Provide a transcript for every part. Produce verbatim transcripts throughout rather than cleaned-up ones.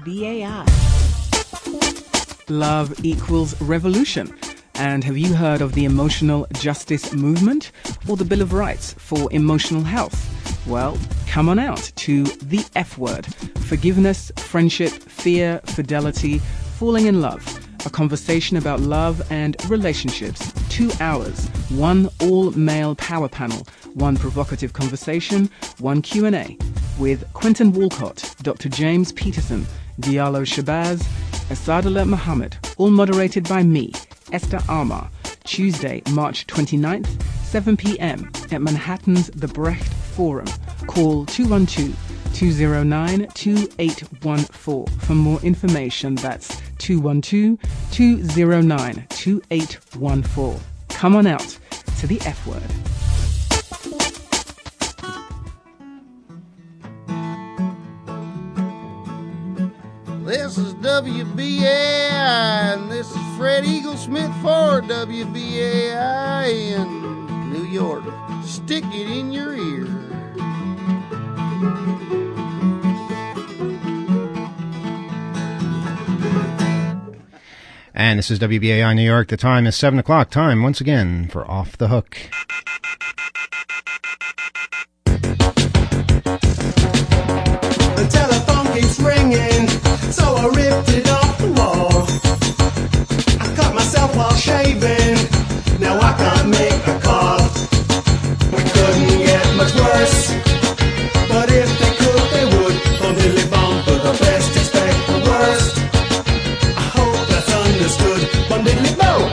B A I. Love equals revolution. And have you heard of the emotional justice movement or the Bill of Rights for emotional health? Well, come on out to the F word. Forgiveness, friendship, fear, fidelity, falling in love. A conversation about love and relationships. Two hours, one all-male power panel, one provocative conversation, one Q and A with Quentin Walcott, Doctor James Peterson, Diallo Shabazz, Asadullah Muhammad, all moderated by me, Esther Armah. Tuesday, March twenty-ninth, seven p.m. at Manhattan's The Brecht Forum. Call two one two, two zero nine, two eight one four for more information. That's two one two, two zero nine, two eight one four. Come on out to the F word. This is W B A I, and this is Fred Eaglesmith for W B A I in New York. Stick it in your ear. And this is W B A I New York. The time is seven o'clock. Time, once again, for Off the Hook. The telephone keeps ringing, so I ripped it off the wall. I cut myself while shaving, now I can't make a call. We couldn't get much worse, but if they could, they would. From Dilly Bomb for the best, expect the worst. I hope that's understood. From Dilly Bomb.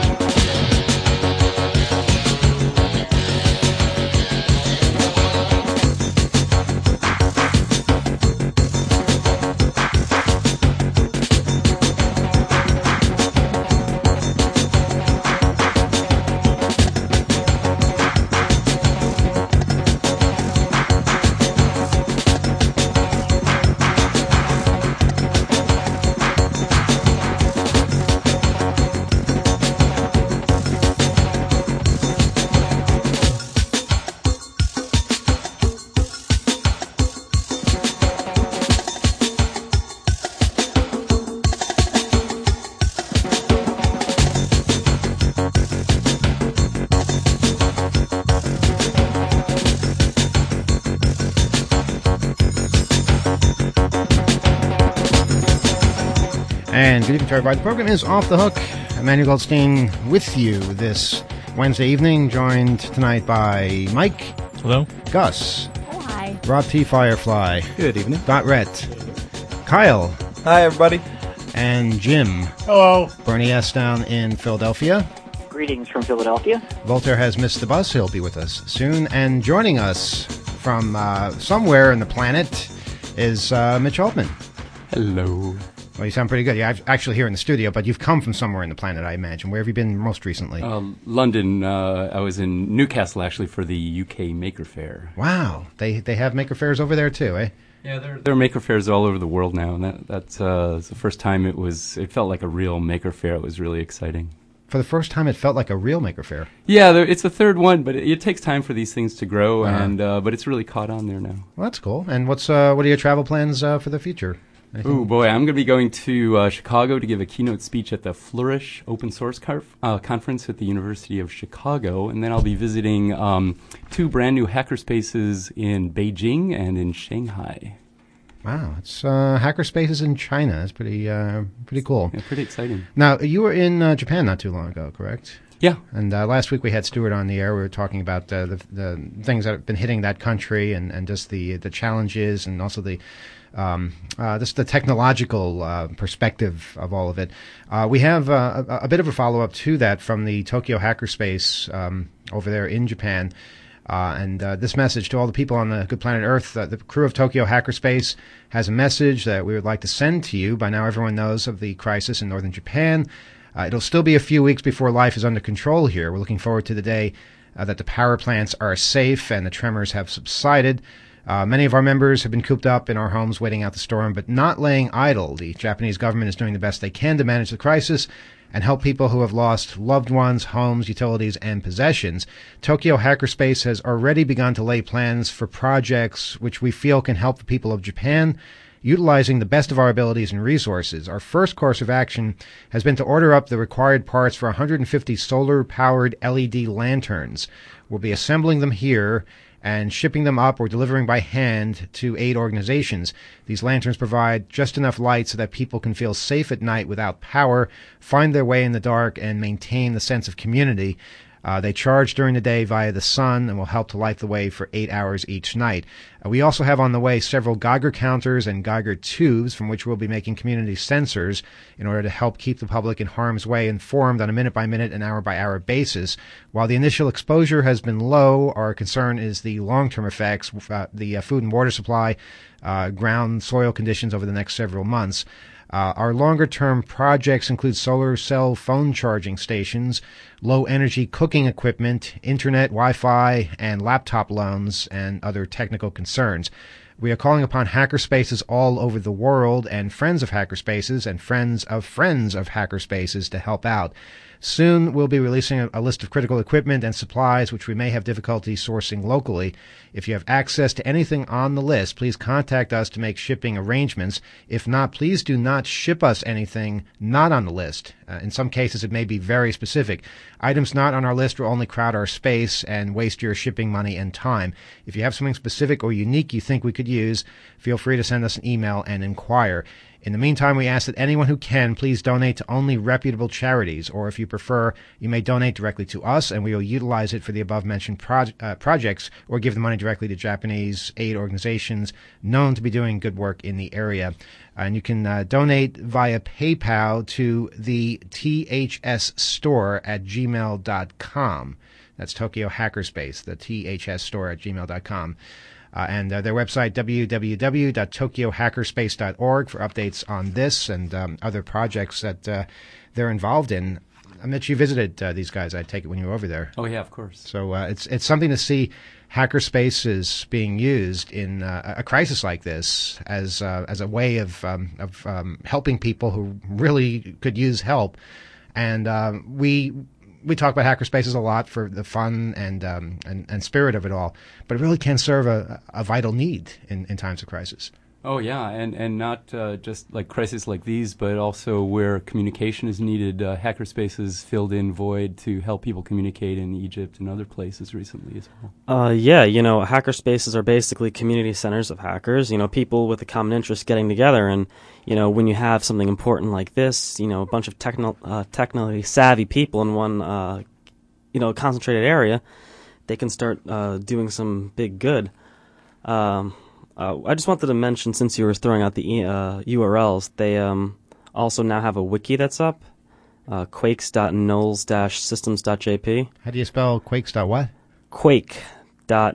And good evening to everybody. The program is Off the Hook. Emmanuel Goldstein with you this Wednesday evening, joined tonight by Mike. Hello. Gus. Oh, hi. Rob T. Firefly. Good evening. Dot Rhett. Kyle. Hi, everybody. And Jim. Hello. Bernie S. down in Philadelphia. Greetings from Philadelphia. Voltaire has missed the bus. He'll be with us soon. And joining us from uh, somewhere in the planet is uh, Mitch Altman. Hello. Well, you sound pretty good. Yeah, I'm actually here in the studio, but you've come from somewhere in the planet, I imagine. Where have you been most recently? Uh, London. Uh, I was in Newcastle, actually, for the U K Maker Faire. Wow. They they have Maker Fairs over there, too, eh? Yeah, there, there are Maker Fairs all over the world now, and that, that's uh, the first time it was. It felt like a real Maker Faire. It was really exciting. For the first time, it felt like a real Maker Faire. Yeah, there, it's the third one, but it, it takes time for these things to grow, Uh-huh. and uh, but it's really caught on there now. Well, that's cool. And what's uh, what are your travel plans uh, for the future? Oh boy, I'm going to be going to uh, Chicago to give a keynote speech at the Flourish Open Source car- uh, Conference at the University of Chicago, and then I'll be visiting um, two brand new hackerspaces in Beijing and in Shanghai. Wow, it's uh, hackerspaces in China. That's pretty uh, pretty cool. Yeah, pretty exciting. Now, you were in uh, Japan not too long ago, correct? Yeah. And uh, last week we had Stuart on the air. We were talking about uh, the, the things that have been hitting that country and, and just the the challenges and also the um, uh, just the technological uh, perspective of all of it. Uh, we have uh, a, a bit of a follow-up to that from the Tokyo Hackerspace um, over there in Japan. Uh, and uh, this message to all the people on the good planet Earth, uh, the crew of Tokyo Hackerspace has a message that we would like to send to you. By now everyone knows of the crisis in northern Japan. Uh, it'll still be a few weeks before life is under control here. We're looking forward to the day uh, that the power plants are safe and the tremors have subsided. Uh, many of our members have been cooped up in our homes waiting out the storm, but not laying idle. The Japanese government is doing the best they can to manage the crisis and help people who have lost loved ones, homes, utilities, and possessions. Tokyo Hackerspace has already begun to lay plans for projects which we feel can help the people of Japan utilizing the best of our abilities and resources. Our first course of action has been to order up the required parts for one hundred fifty solar-powered L E D lanterns. We'll be assembling them here and shipping them up or delivering by hand to aid organizations. These lanterns provide just enough light so that people can feel safe at night without power, find their way in the dark, and maintain the sense of community. Uh, they charge during the day via the sun and will help to light the way for eight hours each night. Uh, we also have on the way several Geiger counters and Geiger tubes from which we'll be making community sensors in order to help keep the public in harm's way informed on a minute-by-minute and hour-by-hour basis. While the initial exposure has been low, our concern is the long-term effects, uh, the uh, food and water supply, uh, ground soil conditions over the next several months. Uh, our longer-term projects include solar cell phone charging stations, low-energy cooking equipment, internet, Wi-Fi, and laptop loans, and other technical concerns. We are calling upon hackerspaces all over the world and friends of hackerspaces and friends of friends of hackerspaces to help out. Soon we'll be releasing a, a list of critical equipment and supplies which we may have difficulty sourcing locally. If you have access to anything on the list, please contact us to make shipping arrangements. If not, please do not ship us anything not on the list. Uh, in some cases, it may be very specific. Items not on our list will only crowd our space and waste your shipping money and time. If you have something specific or unique you think we could use, feel free to send us an email and inquire. In the meantime, we ask that anyone who can please donate to only reputable charities, or if you prefer, you may donate directly to us and we will utilize it for the above-mentioned proj- uh, projects or give the money directly to Japanese aid organizations known to be doing good work in the area. And you can uh, donate via PayPal to the T H S store at gmail dot com. That's Tokyo Hackerspace, the T H S store at gmail dot com. Uh, and uh, their website, w w w dot tokyo hackerspace dot org, for updates on this and um, other projects that uh, they're involved in. I bet you visited uh, these guys, I take it, when you were over there. Oh, yeah, of course. So uh, it's it's something to see hackerspaces being used in uh, a crisis like this as uh, as a way of um, of um, helping people who really could use help. And uh, we... We talk about hackerspaces a lot for the fun and, um, and and spirit of it all, but it really can serve a, a vital need in, in times of crisis. Oh, yeah, and, and not uh, just like crises like these, but also where communication is needed. Uh, hackerspaces filled in void to help people communicate in Egypt and other places recently as well. Uh, yeah, you know, hackerspaces are basically community centers of hackers, you know, people with a common interest getting together. And, you know, when you have something important like this, you know, a bunch of techno- uh, technically savvy people in one, uh, you know, concentrated area, they can start uh, doing some big good. Um Uh, I just wanted to mention, since you were throwing out the uh, U R Ls, they um, also now have a wiki that's up, uh, quakes dot knowles dash systems dot j p. How do you spell quakes dot what? Quake dot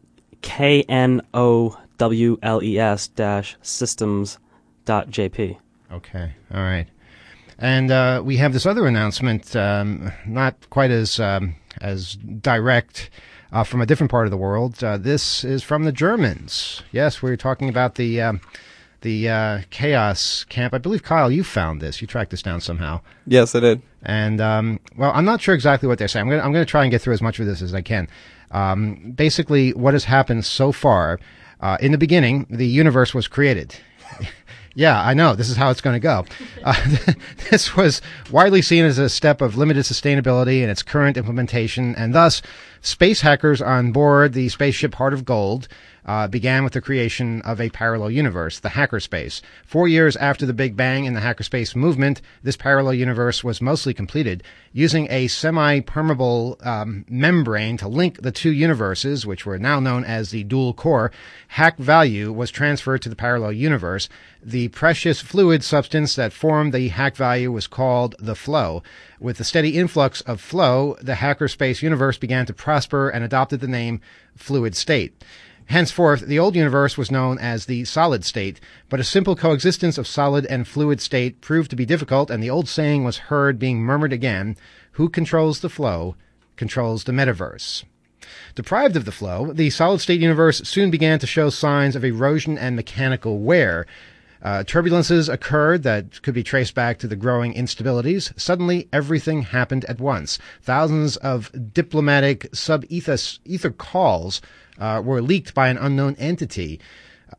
K N O W L E S dash systems dot j p. Okay, all right. And uh, we have this other announcement, um, not quite as um, as direct, Uh, from a different part of the world. Uh, this is from the Germans. Yes, we were talking about the um, the uh, Chaos Camp. I believe, Kyle, you found this. You tracked this down somehow. Yes, I did. And, um, well, I'm not sure exactly what they're saying. I'm going I'm going to try and get through as much of this as I can. Um, basically, what has happened so far, uh, in the beginning, the universe was created. Yeah, I know. This is how it's going to go. Uh, this was widely seen as a step of limited sustainability in its current implementation, and thus space hackers on board the spaceship Heart of Gold uh, began with the creation of a parallel universe, the hackerspace. Four years after the Big Bang in the hackerspace movement, this parallel universe was mostly completed. Using a semi-permeable um, membrane to link the two universes, which were now known as the dual core, hack value was transferred to the parallel universe. The precious fluid substance that formed the hack value was called the flow. With the steady influx of flow, the hackerspace universe began to prosper and adopted the name fluid state. Henceforth, the old universe was known as the solid state, but a simple coexistence of solid and fluid state proved to be difficult, and the old saying was heard being murmured again: who controls the flow controls the metaverse. Deprived of the flow, the solid state universe soon began to show signs of erosion and mechanical wear. Uh, turbulences occurred that could be traced back to the growing instabilities. Suddenly, everything happened at once. Thousands of diplomatic sub-ether ether calls uh, were leaked by an unknown entity.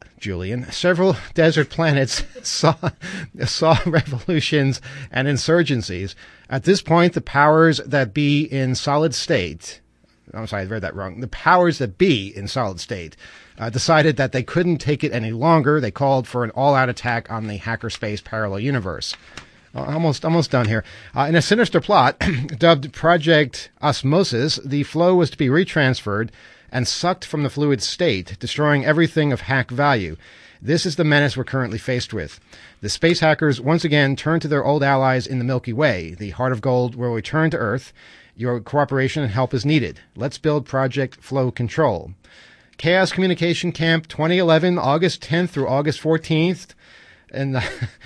Julian, several desert planets saw saw revolutions and insurgencies. At this point, the powers that be in solid state, I'm sorry, I read that wrong. The powers that be in solid state uh, decided that they couldn't take it any longer. They called for an all-out attack on the hackerspace parallel universe. Almost, almost done here. Uh, in a sinister plot dubbed Project Osmosis, the flow was to be retransferred and sucked from the fluid state, destroying everything of hack value. This is the menace we're currently faced with. The space hackers once again turn to their old allies in the Milky Way. The Heart of Gold will return to Earth. Your cooperation and help is needed. Let's build Project Flow Control. Chaos Communication Camp twenty eleven, August tenth through August fourteenth. In uh,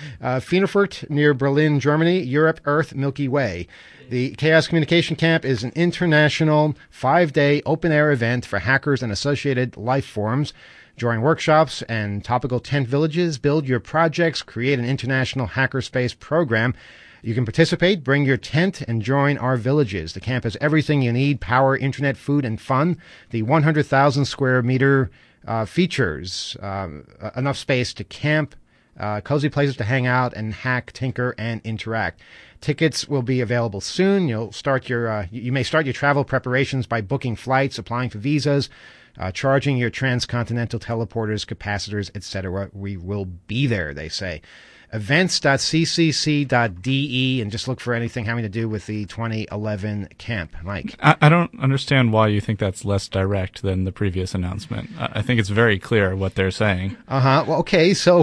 Finefurt near Berlin, Germany, Europe, Earth, Milky Way. The Chaos Communication Camp is an international five-day open-air event for hackers and associated life forms. During workshops and topical tent villages, build your projects, create an international hackerspace program. You can participate, bring your tent, and join our villages. The camp has everything you need: power, internet, food, and fun. The one hundred thousand square meter uh, features uh, enough space to camp, Uh, cozy places to hang out and hack, tinker, and interact. Tickets will be available soon. You'll start your, uh, you may start your travel preparations by booking flights, applying for visas, uh, charging your transcontinental teleporters, capacitors, et cetera. We will be there, they say. events dot c c c dot d e, and just look for anything having to do with the twenty eleven camp. Mike? I, I don't understand why you think that's less direct than the previous announcement. I, I think it's very clear what they're saying. Uh-huh. Well, okay, so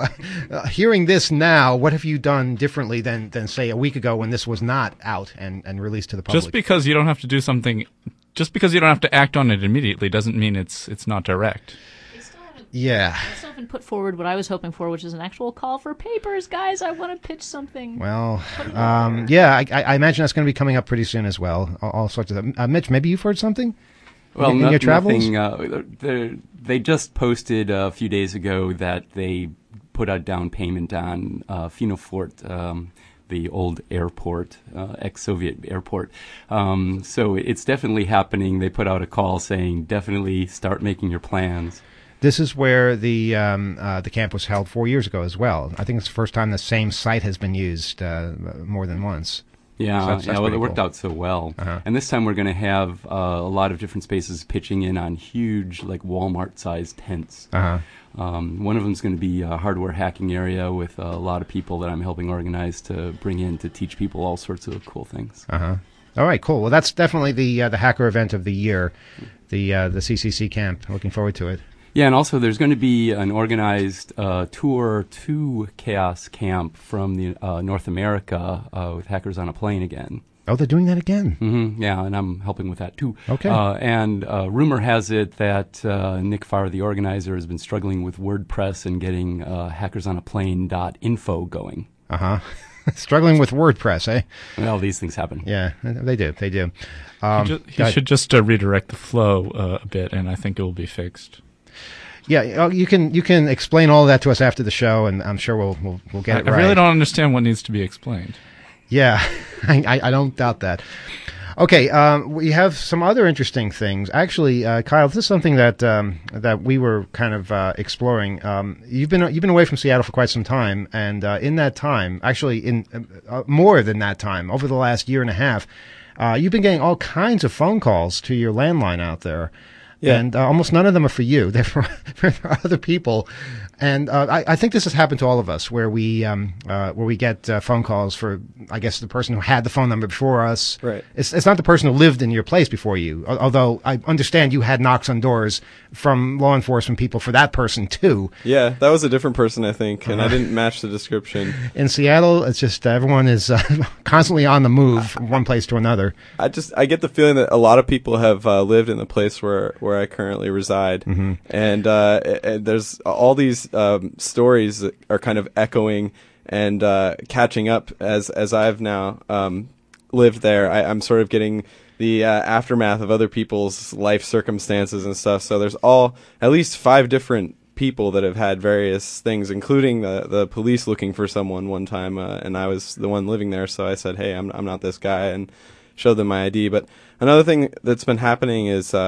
uh, hearing this now, what have you done differently than, than, say, a week ago when this was not out and, and released to the public? Just because you don't have to do something, just because you don't have to act on it immediately doesn't mean it's it's not direct. Yeah. I still haven't put forward what I was hoping for, which is an actual call for papers, guys. I want to pitch something. Well, um, yeah, I, I imagine that's going to be coming up pretty soon as well. All, all sorts of them. Uh, Mitch, maybe you've heard something? Well, in, no, in your travels? nothing. Uh, they just posted a few days ago that they put a down payment on uh, Finefort, um, the old airport, uh, ex-Soviet airport. Um, so it's definitely happening. They put out a call saying, definitely start making your plans. This is where the um, uh, the camp was held four years ago as well. I think it's the first time the same site has been used uh, more than once. Yeah, so that's, that's yeah well, it worked cool. out so well. Uh-huh. And this time we're going to have uh, a lot of different spaces pitching in on huge, like Walmart-sized tents. Uh-huh. Um, one of them is going to be a hardware hacking area with a lot of people that I'm helping organize to bring in to teach people all sorts of cool things. Uh-huh. All right, cool. Well, that's definitely the uh, the hacker event of the year, the uh, the C C C camp. Looking forward to it. Yeah, and also there's going to be an organized uh, tour to Chaos Camp from the uh, North America uh, with Hackers on a Plane again. Oh, they're doing that again? Mm-hmm, yeah, and I'm helping with that too. Okay. Uh, and uh, rumor has it that uh, Nick Farr, the organizer, has been struggling with WordPress and getting uh, hackers on a plane dot info going. Uh-huh. Struggling with WordPress, eh? Well, these things happen. Yeah, they do. They do. Um, he just, he should just uh, redirect the flow uh, a bit, and I think it will be fixed. Yeah, you can you can explain all that to us after the show, and I'm sure we'll we'll, we'll get I, it right. I really don't understand what needs to be explained. Yeah, I, I don't doubt that. Okay, um, we have some other interesting things. Actually, uh, Kyle, this is something that um, that we were kind of uh, exploring. Um, you've been you've been away from Seattle for quite some time, and uh, in that time, actually, in uh, more than that time, over the last year and a half, uh, you've been getting all kinds of phone calls to your landline out there. Yeah. And uh, almost none of them are for you. They're for, for other people. And uh, I, I think this has happened to all of us, where we um, uh, where we get uh, phone calls for, I guess, the person who had the phone number before us. Right. It's it's not the person who lived in your place before you. Although I understand you had knocks on doors from law enforcement people for that person too. Yeah, that was a different person, I think, and Uh-huh. I didn't match the description. In Seattle, it's just uh, everyone is uh, constantly on the move from one place to another. I just I get the feeling that a lot of people have uh, lived in the place where, where I currently reside, mm-hmm. and, uh, and there's all these um, stories that are kind of echoing and uh, catching up as as I've now um, lived there. I, I'm sort of getting the uh, aftermath of other people's life circumstances and stuff. So there's all at least five different people that have had various things, including the the police looking for someone one time, uh, and I was the one living there. So I said, "Hey, I'm I'm not this guy," and showed them my I D. But another thing that's been happening is uh,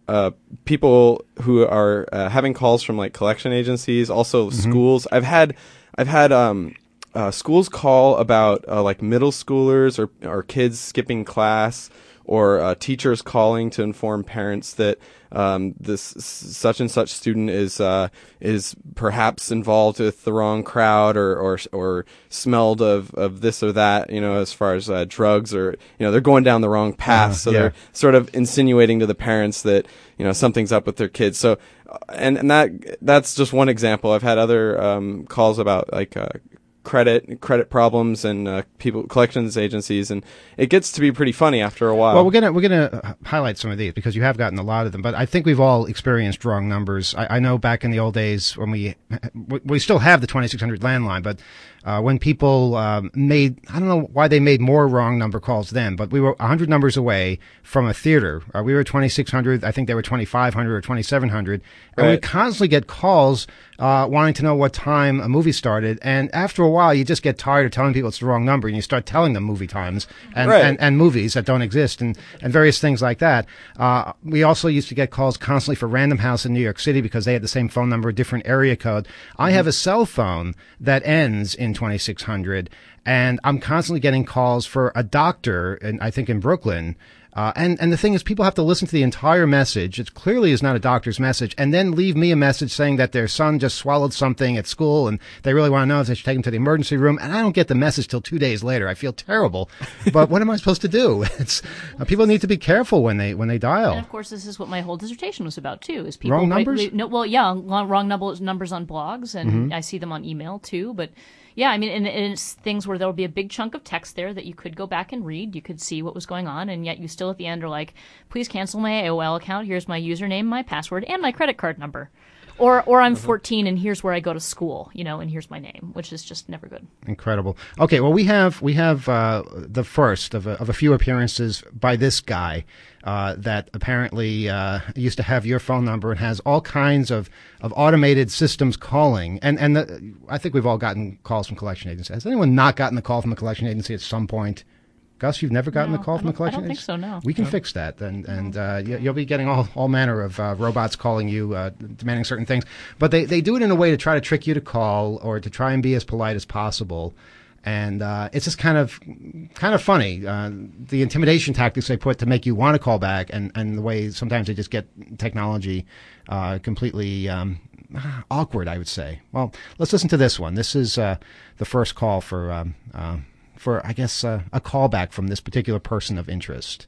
uh, people who are uh, having calls from like collection agencies, also Mm-hmm. schools. I've had I've had um, uh, schools call about uh, like middle schoolers or or kids skipping class, or uh, teachers calling to inform parents that um, this s- such and such student is uh, is perhaps involved with the wrong crowd, or or, or smelled of, of this or that, you know, as far as uh, drugs, or you know, they're going down the wrong path. Uh, so yeah. they're sort of insinuating to the parents that, you know, something's up with their kids. So, uh, and and that that's just one example. I've had other um, calls about like. Uh, credit credit problems and uh, people collections agencies, and it gets to be pretty funny after a while. Well, we're gonna we're gonna highlight some of these because you have gotten a lot of them, but I think we've all experienced wrong numbers. I, I know back in the old days when we we still have the twenty-six hundred landline, but uh, when people um, made, I don't know why they made more wrong number calls then, but we were one hundred numbers away from a theater. Uh, we were twenty-six hundred. I think they were twenty-five hundred or twenty-seven hundred, and Right. we constantly get calls uh, wanting to know what time a movie started. And after a while, you just get tired of telling people it's the wrong number, and you start telling them movie times and Right. and, and movies that don't exist, and, and various things like that. Uh, we also used to get calls constantly for Random House in New York City because they had the same phone number, different area code. I have a cell phone that ends in twenty-six hundred, and I'm constantly getting calls for a doctor, in, I think in Brooklyn. Uh, and, and the thing is, people have to listen to the entire message. It clearly is not a doctor's message, and then leave me a message saying that their son just swallowed something at school and they really want to know if they should take him to the emergency room. And I don't get the message till two days later. I feel terrible. But what am I supposed to do? It's, uh, people need to be careful when they, when they dial. And of course, this is what my whole dissertation was about too. Is people Wrong write- numbers? leave- no, well, yeah, long, wrong numbers numbers on blogs, and Mm-hmm. I see them on email too. But yeah, I mean, and, and it's things where there'll be a big chunk of text there that you could go back and read. You could see what was going on, and yet you still at the end are like, "Please cancel my A O L account. Here's my username, my password, and my credit card number." Or, or I'm fourteen and here's where I go to school, you know, and here's my name, which is just never good. Incredible. Okay, well, we have we have uh, the first of a, of a few appearances by this guy uh, that apparently uh, used to have your phone number and has all kinds of, of automated systems calling. And and the, I think we've all gotten calls from collection agencies. Has anyone not gotten a call from a collection agency at some point? Gus, you've never gotten No, a call I from a don't- I collection don't think agency? so, no. We can fix that, and and uh, you, you'll be getting all, all manner of uh, robots calling you, uh, demanding certain things. But they, they do it in a way to try to trick you to call or to try and be as polite as possible. And uh, it's just kind of kind of funny, uh, the intimidation tactics they put to make you want to call back, and, and the way sometimes they just get technology uh, completely um, awkward, I would say. Well, let's listen to this one. This is uh, the first call for... Um, uh, for, I guess, uh, a callback from this particular person of interest.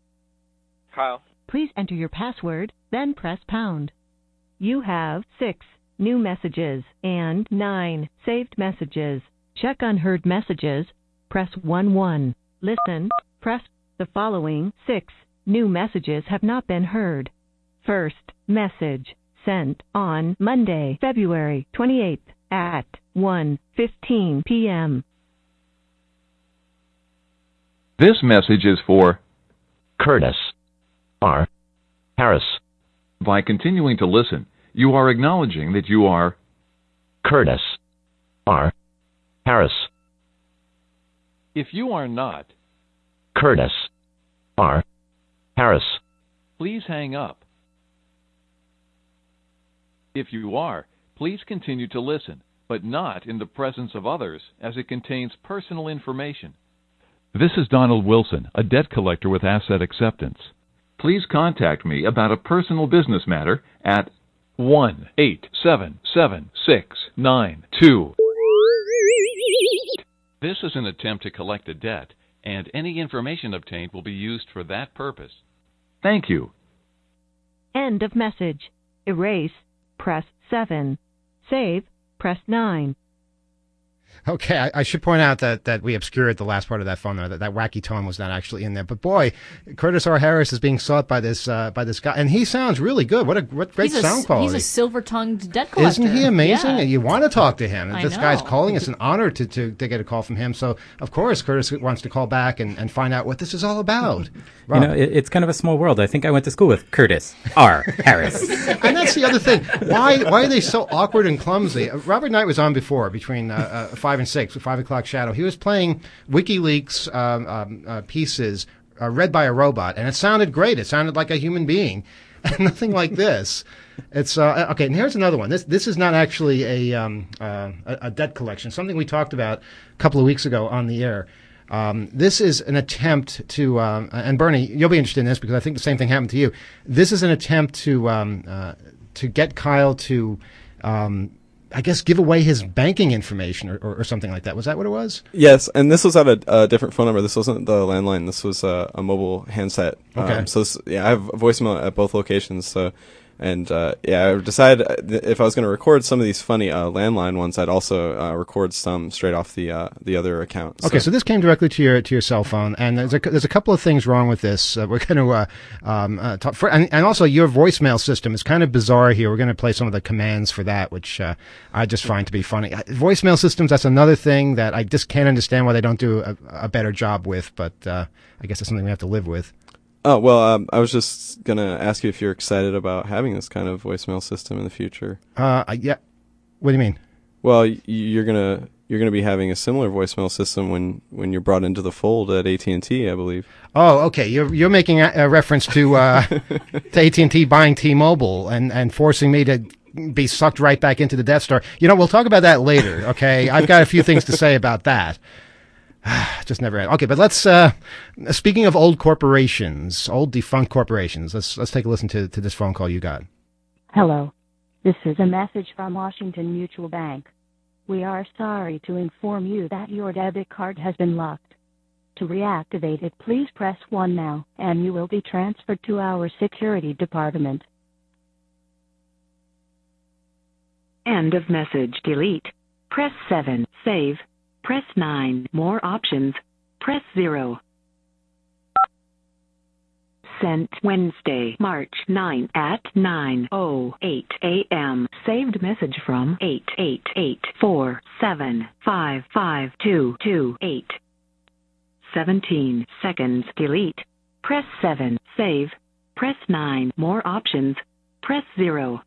Kyle. Please enter your password, then press pound. You have six new messages and nine saved messages. Check unheard messages, press one one. Listen, press the following six new messages have not been heard. First message sent on Monday, February twenty-eighth at one fifteen p.m. This message is for Curtis R. Harris. By continuing to listen, you are acknowledging that you are Curtis R. Harris. If you are not Curtis R. Harris, please hang up. If you are, please continue to listen, but not in the presence of others, as it contains personal information. This is Donald Wilson, a debt collector with Asset Acceptance. Please contact me about a personal business matter at one eight seven seven six nine two. This is an attempt to collect a debt, and any information obtained will be used for that purpose. Thank you. End of message. Erase, press seven. Save, press nine. Okay, I, I should point out that, that we obscured the last part of that phone there. That, that wacky tone was not actually in there. But boy, Curtis R. Harris is being sought by this uh, by this guy, and he sounds really good. What a what great he's sound a, quality! He's a silver-tongued debt collector. Isn't he amazing? Yeah. You want to talk to him. I This know. guy's calling. It's an honor to, to, to get a call from him. So, of course, Curtis wants to call back and, and find out what this is all about. You know, it, it's kind of a small world. I think I went to school with Curtis R. Harris. And that's the other thing. Why why are they so awkward and clumsy? Uh, Robert Knight was on before, between uh, uh, five and six, five o'clock shadow. He was playing WikiLeaks um, um, uh, pieces uh, read by a robot, and it sounded great. It sounded like a human being. nothing like this. It's uh, okay. And here's another one. This this is not actually a, um, uh, a a debt collection. Something we talked about a couple of weeks ago on the air. Um, this is an attempt to, um, and Bernie, you'll be interested in this because I think the same thing happened to you. This is an attempt to um, uh, to get Kyle to, um, I guess, give away his banking information or, or, or something like that. Was that what it was? Yes, and this was at a, a different phone number. This wasn't the landline. This was a, a mobile handset. Okay. Um, so this, yeah, I have voicemail at both locations. So. And, uh, yeah, I decided if I was going to record some of these funny, uh, landline ones, I'd also, uh, record some straight off the, uh, the other account. So. Okay. So this came directly to your, to your cell phone. And there's a, there's a couple of things wrong with this. Uh, we're going to, uh, um, uh, talk for, and, and also your voicemail system is kind of bizarre here. We're going to play some of the commands for that, which, uh, I just find to be funny. Voicemail systems, that's another thing that I just can't understand why they don't do a, a better job with, but, uh, I guess it's something we have to live with. Oh, well, um, I was just going to ask you if you're excited about having this kind of voicemail system in the future. Uh, yeah. What do you mean? Well, y- you're going to you're going to be having a similar voicemail system when, when you're brought into the fold at A T and T, I believe. Oh, okay. You're you're making a, a reference to uh, to A T and T buying T-Mobile and, and forcing me to be sucked right back into the Death Star. You know, we'll talk about that later, okay? I've got a few things to say about that. Just never end. Okay, but let's, uh, speaking of old corporations, old defunct corporations, let's let's take a listen to, to this phone call you got. Hello. This is a message from Washington Mutual Bank. We are sorry to inform you that your debit card has been locked. To reactivate it, please press one now, and you will be transferred to our security department. End of message. Delete. Press seven. Save. Press nine. More options. Press zero. Sent Wednesday, March ninth at nine oh eight a.m. Saved message from eight eight eight four seven five five two two eight. seventeen seconds. Delete. Press seven. Save. Press nine. More options. Press zero.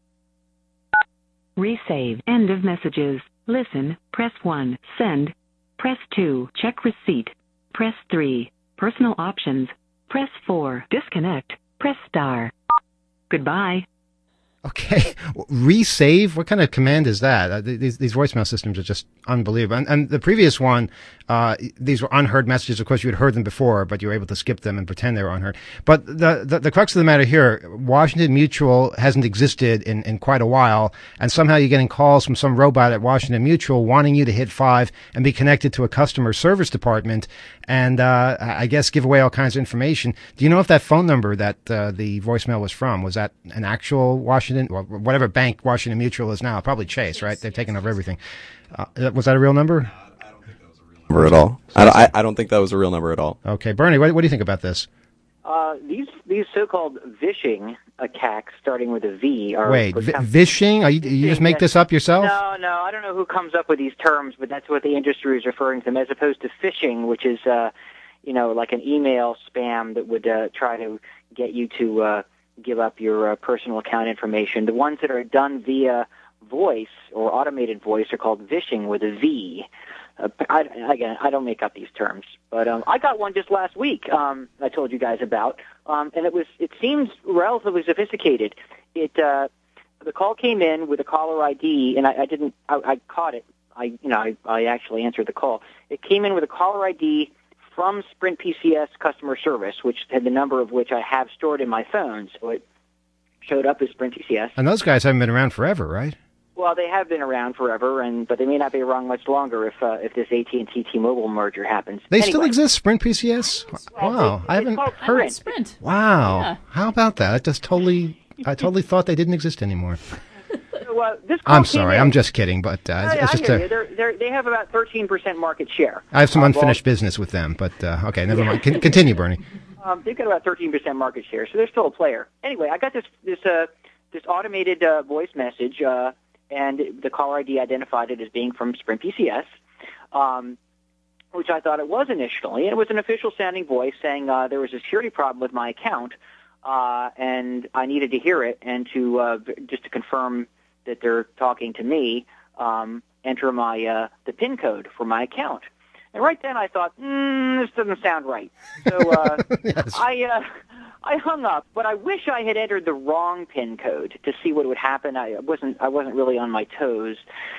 Resave. End of messages. Listen, press one. Send. Press two. Check receipt. Press three. Personal options. Press four. Disconnect. Press star. Goodbye. Okay, resave. What kind of command is that? Uh, these these voicemail systems are just unbelievable. And, and the previous one, uh, these were unheard messages. Of course, you had heard them before, but you were able to skip them and pretend they were unheard. But the the, the crux of the matter here, Washington Mutual hasn't existed in, in quite a while, and somehow you're getting calls from some robot at Washington Mutual wanting you to hit five and be connected to a customer service department, and uh, I guess give away all kinds of information. Do you know if that phone number that uh, the voicemail was from was that an actual Washington? Or whatever bank Washington Mutual is now, probably Chase, right? They've taken over everything. Uh, was that a real number? I don't think that was a real number at all. I, I, I don't think that was a real number at all. Okay, Bernie, what, what do you think about this? Uh, these these so-called vishing attacks, starting with a V, are wait, v- vishing? Are you, you just make this up yourself? No, no, I don't know who comes up with these terms, but that's what the industry is referring to them, as opposed to phishing, which is, uh, you know, like an email spam that would uh, try to get you to uh, give up your uh, personal account information. The ones that are done via voice or automated voice are called vishing with a V. Uh, I, again, I don't make up these terms, but um, I got one just last week. Um, I told you guys about, um, and it was it seems relatively sophisticated. It uh, the call came in with a caller I D, and I, I didn't. I, I caught it. I you know I, I actually answered the call. It came in with a caller I D from Sprint P C S customer service, which had the number of which I have stored in my phone, so it showed up as Sprint P C S. And those guys haven't been around forever, right? Well, they have been around forever, and but they may not be around much longer if uh, if this A T and T T-Mobile merger happens. They anyway. still exist, Sprint P C S? Wow, I haven't heard. Sprint. Wow, Yeah. How about that? I just totally, I totally thought they didn't exist anymore. So, uh, this call I'm came sorry, in- I'm just kidding, but uh, I, it's I just hear a, you. They're, they're, they have about thirteen percent market share. I have some Uh, unfinished business with them, but uh, okay, never mind. Con- continue, Bernie. Um, they've got about thirteen percent market share, so they're still a player. Anyway, I got this this uh, this automated uh, voice message, uh, and the caller I D identified it as being from Sprint P C S, um, which I thought it was initially. And it was an official-sounding voice saying uh, there was a security problem with my account, uh, and I needed to hear it and to uh, just to confirm that they're talking to me, um, enter my uh, the PIN code for my account. And right then I thought, mm, this doesn't sound right. So uh, Yes. I uh, I hung up, but I wish I had entered the wrong PIN code to see what would happen. I wasn't I wasn't really on my toes.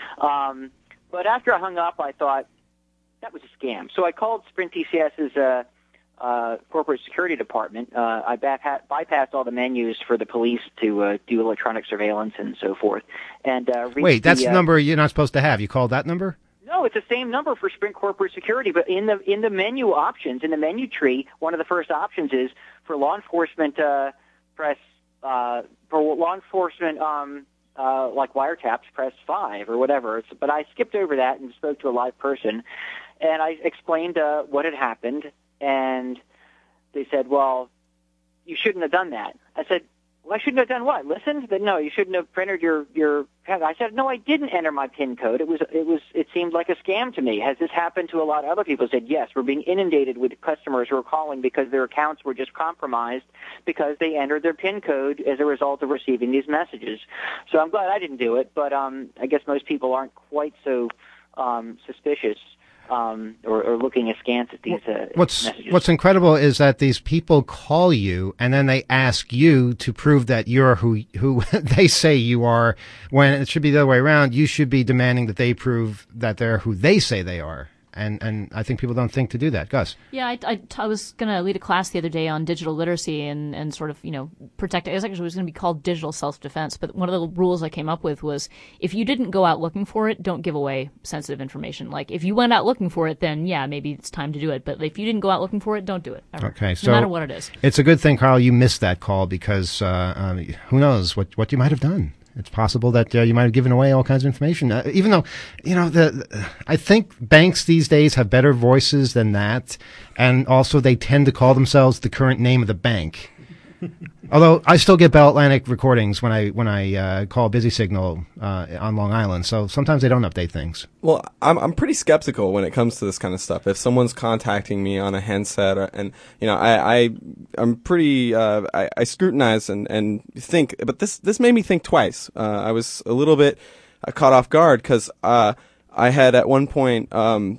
Um, but after I hung up, I thought that was a scam. So I called Sprint TCS's uh, uh, corporate security department. Uh, I bypa- bypassed all the menus for the police to uh, do electronic surveillance and so forth. And uh, Wait, that's the uh, number you're not supposed to have. You called that number? No, it's the same number for Sprint Corporate Security, but in the in the menu options, in the menu tree, one of the first options is for law enforcement uh, press uh, for law enforcement um, uh, like wiretaps, press five or whatever. It's, but I skipped over that and spoke to a live person, and I explained uh, what had happened, and they said, "Well, you shouldn't have done that." I said, "Well, I shouldn't have done what? Listen?" But no, you shouldn't have printed your your. I said, "No, I didn't enter my PIN code. It was it was it seemed like a scam to me." Has this happened to a lot of other people? I said, "Yes, we're being inundated with customers who are calling because their accounts were just compromised because they entered their PIN code as a result of receiving these messages." So I'm glad I didn't do it, but um, I guess most people aren't quite so um, suspicious. Um, or, or looking askance at these uh, what's messages. What's incredible is that these people call you and then they ask you to prove that you're who who they say you are, when it should be the other way around. You should be demanding that they prove that they're who they say they are. And and I think people don't think to do that. Gus? Yeah, I, I, I was going to lead a class the other day on digital literacy and, and sort of, you know, protect. It was actually it was going to be called digital self-defense. But one of the rules I came up with was if you didn't go out looking for it, don't give away sensitive information. Like if you went out looking for it, then yeah, maybe it's time to do it. But if you didn't go out looking for it, don't do it. Ever. Okay, so no matter what it is. It's a good thing, Carl, you missed that call because uh, um, who knows what what you might have done. It's possible that uh, you might have given away all kinds of information. Uh, even though, you know, the, the I think banks these days have better voices than that, and also they tend to call themselves the current name of the bank. Although I still get Bell Atlantic recordings when I when I uh, call Busy Signal uh, on Long Island, so sometimes they don't update things. Well, I'm I'm pretty skeptical when it comes to this kind of stuff. If someone's contacting me on a handset, or, and you know, I, I I'm pretty uh, I, I scrutinize and, and think, but this this made me think twice. Uh, I was a little bit uh, caught off guard because uh, I had at one point um,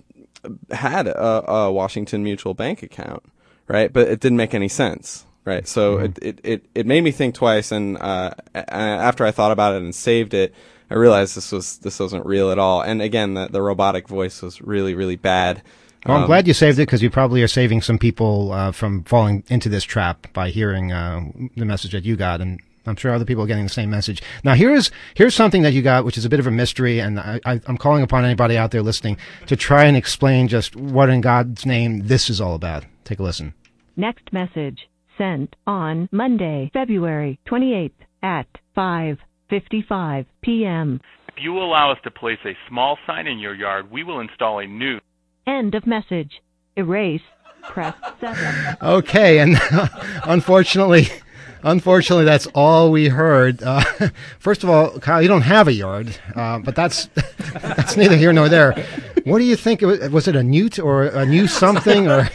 had a, a Washington Mutual Bank account, right? But it didn't make any sense. Right, so mm-hmm. it, it, it, it made me think twice, and uh, after I thought about it and saved it, I realized this was this wasn't real at all. And again, the, the robotic voice was really, really bad. Well, I'm um, glad you saved it because you probably are saving some people uh, from falling into this trap by hearing uh, the message that you got, and I'm sure other people are getting the same message. Now, here's here's something that you got, which is a bit of a mystery, and I, I, I'm calling upon anybody out there listening to try and explain just what in God's name this is all about. Take a listen. Next message. Sent on Monday, February twenty-eighth at five fifty-five p.m. If you allow us to place a small sign in your yard, we will install a new... End of message. Erase. Press seven. Okay, and unfortunately, unfortunately, that's all we heard. Uh, first of all, Kyle, you don't have a yard, uh, but that's that's neither here nor there. What do you think? It was, was it a newt or a new something or...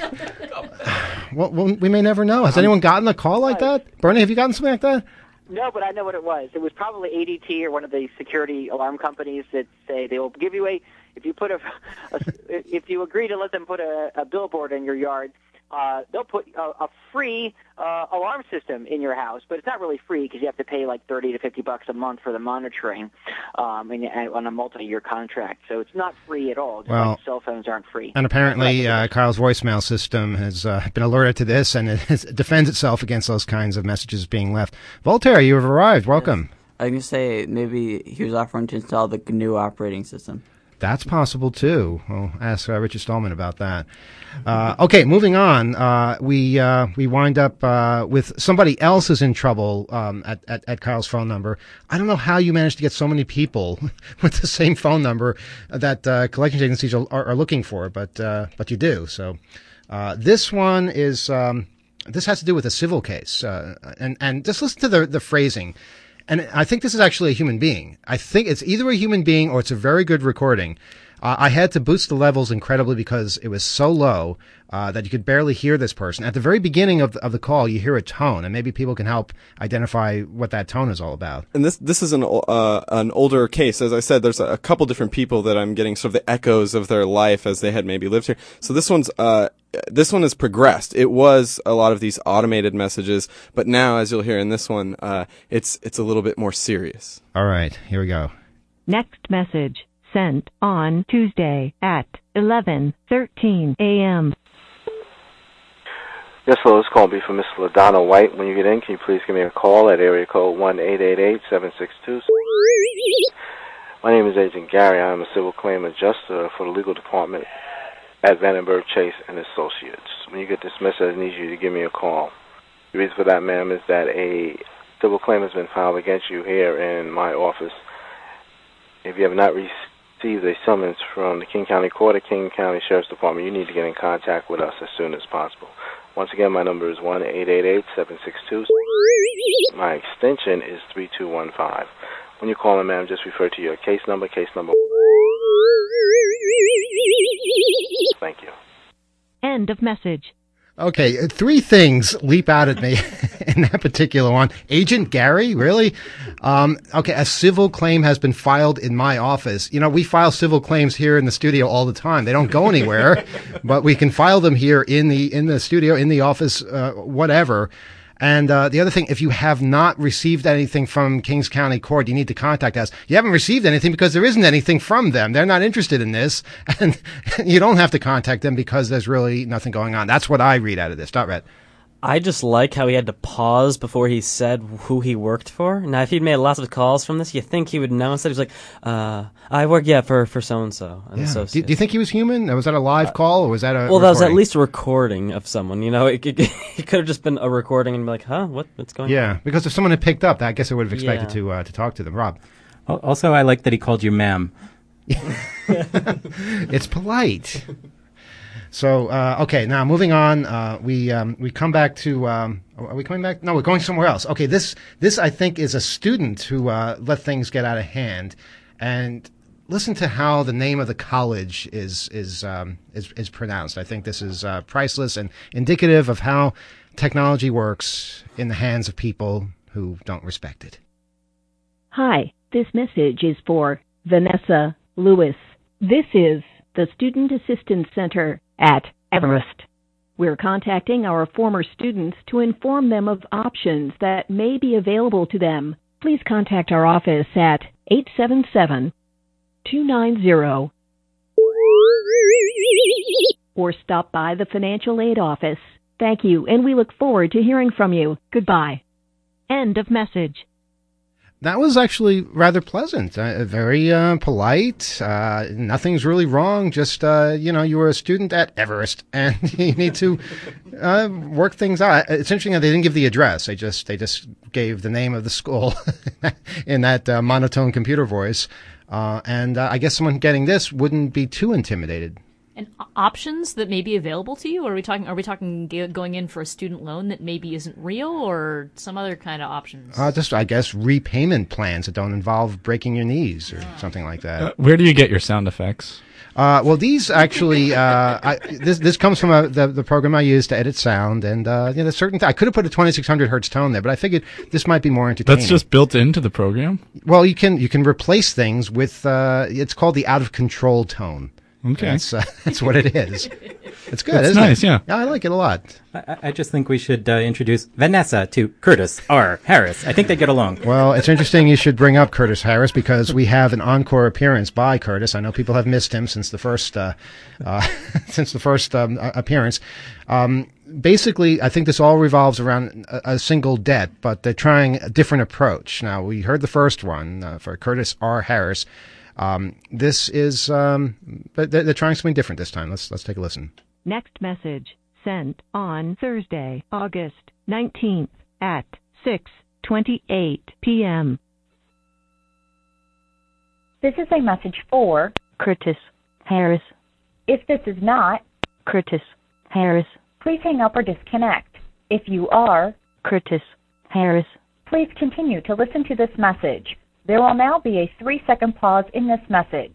Well, well, we may never know. Has anyone gotten a call like that? Bernie, have you gotten something like that? No, but I know what it was. It was probably A D T or one of the security alarm companies that say they will give you a, if you put a, a if you agree to let them put a, a billboard in your yard, uh, they'll put a, a free uh, alarm system in your house. But it's not really free because you have to pay like thirty to fifty bucks a month for the monitoring um, and, and on a multi-year contract. So it's not free at all. Just well, like cell phones aren't free. And apparently uh, Kyle's voicemail system has uh, been alerted to this, and it, has, it defends itself against those kinds of messages being left. Voltaire, you have arrived. Welcome. Yes. I was going to say maybe he was offering to install the G N U operating system. That's possible, too. We'll ask uh, Richard Stallman about that. Uh, okay, moving on. Uh, we uh, we wind up uh, with somebody else is in trouble um, at, at, at Kyle's phone number. I don't know how you managed to get so many people with the same phone number that uh, collections agencies are, are, are looking for, but uh, but you do. So uh, this one is um, this has to do with a civil case, uh, and and just listen to the the phrasing. And I think this is actually a human being. I think it's either a human being or it's a very good recording. Uh, I had to boost the levels incredibly because it was so low uh, that you could barely hear this person. At the very beginning of the, of the call, you hear a tone, and maybe people can help identify what that tone is all about. And this this is an uh, an older case. As I said, there's a, a couple different people that I'm getting sort of the echoes of their life as they had maybe lived here. So this one's uh, this one has progressed. It was a lot of these automated messages, but now, as you'll hear in this one, uh, it's it's a little bit more serious. All right, here we go. Next message sent on Tuesday at eleven thirteen a.m. Yes, hello, this call will be from Miss LaDonna White. When you get in, can you please give me a call at area code one eight eight eight, seven six two. My name is Agent Gary. I am a civil claim adjuster for the legal department at Vandenberg, Chase and Associates. When you get this message, I need you to give me a call. The reason for that, ma'am, is that a civil claim has been filed against you here in my office. If you have not received a summons from the King County Court or King County Sheriff's Department, you need to get in contact with us as soon as possible. Once again, my number is one eight eight eight, seven six two. My extension is three two one five. When you call in, ma'am, just refer to your case number, case number. Thank you. End of message. Okay, uh, three things leap out at me in that particular one. Agent Gary, really? Um, okay, a civil claim has been filed in my office. You know, we file civil claims here in the studio all the time. They don't go anywhere, but we can file them here in the in the studio, in the office, uh, whatever. And uh, the other thing, if you have not received anything from Kings County Court, you need to contact us. You haven't received anything because there isn't anything from them. They're not interested in this. And you don't have to contact them because there's really nothing going on. That's what I read out of this. Dot Red. I just like how he had to pause before he said who he worked for. Now, if he'd made lots of calls from this, you think he would know. Instead, he's like, uh, I work, yeah, for, for so-and-so. Yeah. Do, do you think he was human? Was that a live uh, call, or was that a Well, recording? that was at least a recording of someone. You know, it, it, it could have just been a recording and be like, huh, what, what's going yeah, on? Yeah, because if someone had picked up, I guess I would have expected yeah. to uh, to talk to them. Rob? Also, I like that he called you ma'am. It's polite. So, uh, okay, now moving on, uh, we, um, we come back to, um, are we coming back? No, we're going somewhere else. Okay, this, this I think is a student who, uh, let things get out of hand. And listen to how the name of the college is, is, um, is, is pronounced. I think this is, uh, priceless and indicative of how technology works in the hands of people who don't respect it. Hi, this message is for Vanessa Lewis. This is the Student Assistance Center at Everest. We're contacting our former students to inform them of options that may be available to them. Please contact our office at eight seven seven, two nine zero or stop by the financial aid office. Thank you, and we look forward to hearing from you. Goodbye. End of message. That was actually rather pleasant, uh, very uh, polite. Uh, nothing's really wrong. Just, uh, you know, you were a student at Everest and you need to uh, work things out. It's interesting that they didn't give the address. They just they just gave the name of the school in that uh, monotone computer voice. Uh, and uh, I guess someone getting this wouldn't be too intimidated. And options that may be available to you? Or are we talking? Are we talking going in for a student loan that maybe isn't real, or some other kind of options? Uh, just, I guess, repayment plans that don't involve breaking your knees or something like that. Uh, where do you get your sound effects? Uh, well, these actually, uh, I, this this comes from a, the the program I use to edit sound, and uh, you know, certain th- I could have put a twenty-six hundred hertz tone there, but I figured this might be more entertaining. That's just built into the program? Well, you can you can replace things with uh, it's called the out of control tone. Okay, that's, uh, that's what it is. It's good. That's isn't nice. It? Yeah, yeah, I like it a lot. I, I just think we should uh, introduce Vanessa to Curtis R. Harris. I think they get along. Well, it's interesting you should bring up Curtis Harris because we have an encore appearance by Curtis. I know people have missed him since the first uh, uh, since the first um, appearance. Um, basically, I think this all revolves around a, a single debt, but they're trying a different approach. Now, we heard the first one uh, for Curtis R. Harris. Um, this is, um, but they're, they're trying something different this time. Let's, let's take a listen. Next message sent on Thursday, August nineteenth at six twenty-eight p.m. This is a message for Curtis Harris. If this is not Curtis Harris, please hang up or disconnect. If you are Curtis Harris, please continue to listen to this message. There will now be a three-second pause in this message.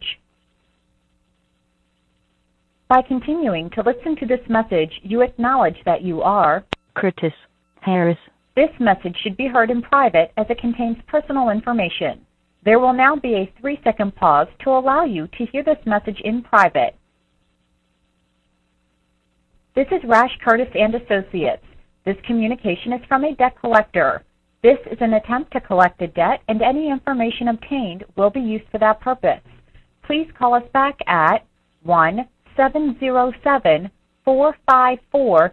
By continuing to listen to this message, you acknowledge that you are Curtis Harris. This message should be heard in private as it contains personal information. There will now be a three-second pause to allow you to hear this message in private. This is Rash Curtis and Associates. This communication is from a debt collector. This is an attempt to collect a debt, and any information obtained will be used for that purpose. Please call us back at one seven zero seven, four five four.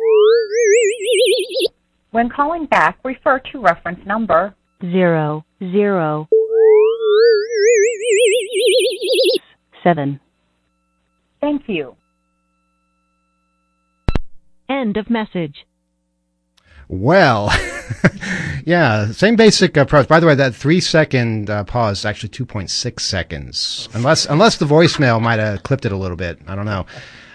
When calling back, refer to reference number Zero, zero, seven. Thank you. End of message. Well, yeah, same basic approach. By the way, that three-second uh, pause is actually two point six seconds, unless unless the voicemail might have clipped it a little bit. I don't know.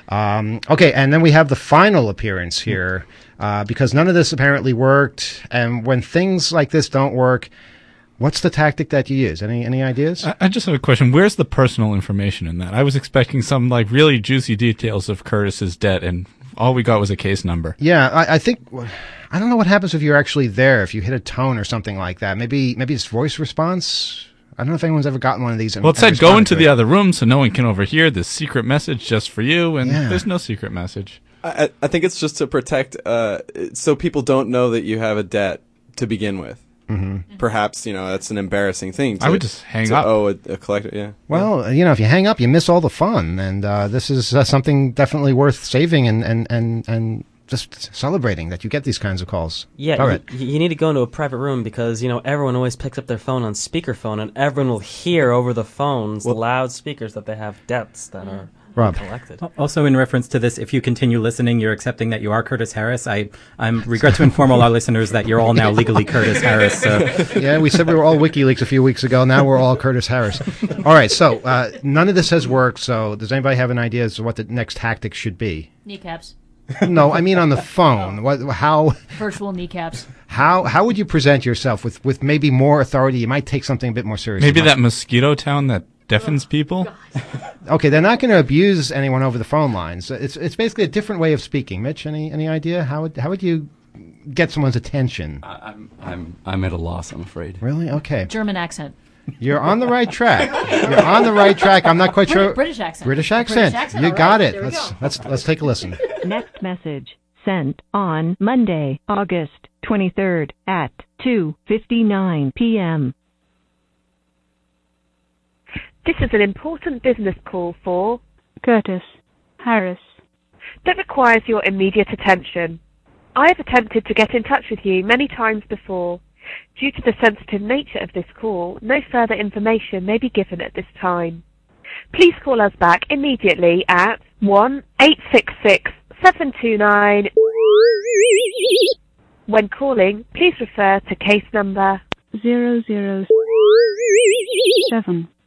Um, okay, and then we have the final appearance here, uh, because none of this apparently worked. And when things like this don't work, what's the tactic that you use? Any any ideas? I, I just have a question. Where's the personal information in that? I was expecting some like really juicy details of Curtis's debt, and all we got was a case number. Yeah, I, I think I don't know what happens if you're actually there. If you hit a tone or something like that, maybe maybe it's voice response. I don't know if anyone's ever gotten one of these. And, well, it said go into it. the other room so no one can overhear this secret message just for you, and Yeah. there's no secret message. I, I think it's just to protect, uh, so people don't know that you have a debt to begin with. Mm-hmm. Perhaps, you know, that's an embarrassing thing. To, I would just hang to up. owe a, a collector, yeah. Well, you know, if you hang up, you miss all the fun, and uh, this is uh, something definitely worth saving and and and and just celebrating that you get these kinds of calls. Yeah, All right. you, you need to go into a private room because, you know, everyone always picks up their phone on speakerphone, and everyone will hear over the phones Well- loud speakers that they have debts that are Rob. collected. Al- Also, in reference to this, if you continue listening, you're accepting that you are Curtis Harris. I I regret to inform all our listeners that you're all now legally Curtis Harris. So. Yeah, we said we were all WikiLeaks a few weeks ago. Now we're all Curtis Harris. All right, so uh, none of this has worked. So does anybody have an idea as to what the next tactic should be? Kneecaps. No, I mean on the phone. What? How? Virtual kneecaps. How? How would you present yourself with, with maybe more authority? You might take something a bit more seriously. Maybe that mosquito town that deafens people. Okay, they're not going to abuse anyone over the phone lines. It's it's basically a different way of speaking. Mitch, any any idea how would how would you get someone's attention? I'm I'm I'm at a loss, I'm afraid. Really? Okay. German accent. You're on the right track. You're on the right track. I'm not quite Brit- sure. British accent. British British accent. accent, You all got right, it. there we Let's go. let's let's take a listen. Next message sent on Monday, August twenty-third at two fifty-nine p.m. This is an important business call for Curtis Harris. that requires your immediate attention. I have attempted to get in touch with you many times before. Due to the sensitive nature of this call, no further information may be given at this time. Please call us back immediately at one eight six six, seven two nine. When calling, please refer to case number Zero zero seven.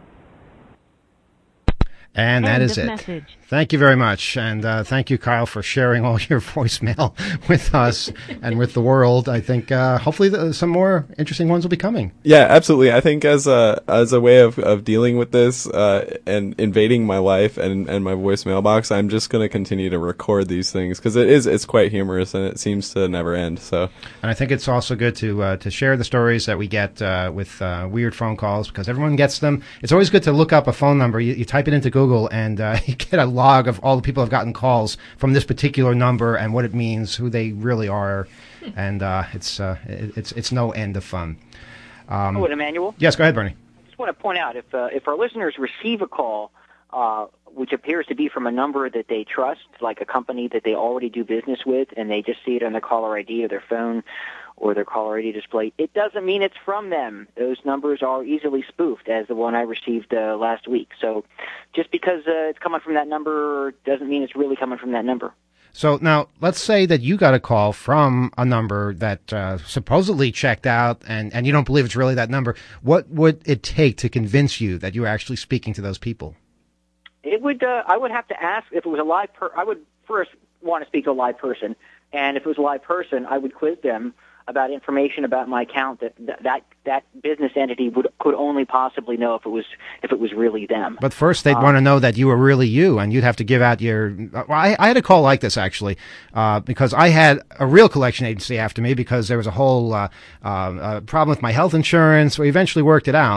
And that End is of it. message. Thank you very much. And uh, thank you, Kyle, for sharing all your voicemail with us and with the world. I think uh, hopefully the, some more interesting ones will be coming. Yeah, absolutely. I think as a as a way of, of dealing with this uh, and invading my life and, and my voicemail box, I'm just going to continue to record these things because it is it's quite humorous and it seems to never end. So, And I think it's also good to uh, to share the stories that we get uh, with uh, weird phone calls because everyone gets them. It's always good to look up a phone number. You, you type it into Google and uh, you get a log of all the people who have gotten calls from this particular number and what it means, who they really are, and uh, it's uh, it, it's it's no end of fun. Um, oh, and Emmanuel? Yes, go ahead, Bernie. I just want to point out if uh, if our listeners receive a call uh, which appears to be from a number that they trust, like a company that they already do business with, and they just see it on their caller I D or their phone or their caller I D display, it doesn't mean it's from them. Those numbers are easily spoofed, as the one I received uh, last week. So just because uh, it's coming from that number doesn't mean it's really coming from that number. So now, let's say that you got a call from a number that uh, supposedly checked out, and, and you don't believe it's really that number. What would it take to convince you that you're actually speaking to those people? It would. Uh, I would have to ask if it was a live. Per- I would first want to speak to a live person, and if it was a live person, I would quiz them about information about my account that that that business entity would could only possibly know if it was if it was really them. But first, they'd Um, want to know that you were really you, and you'd have to give out your. Well, I, I had a call like this actually, uh, because I had a real collection agency after me because there was a whole uh, uh, uh, problem with my health insurance. We eventually worked it out,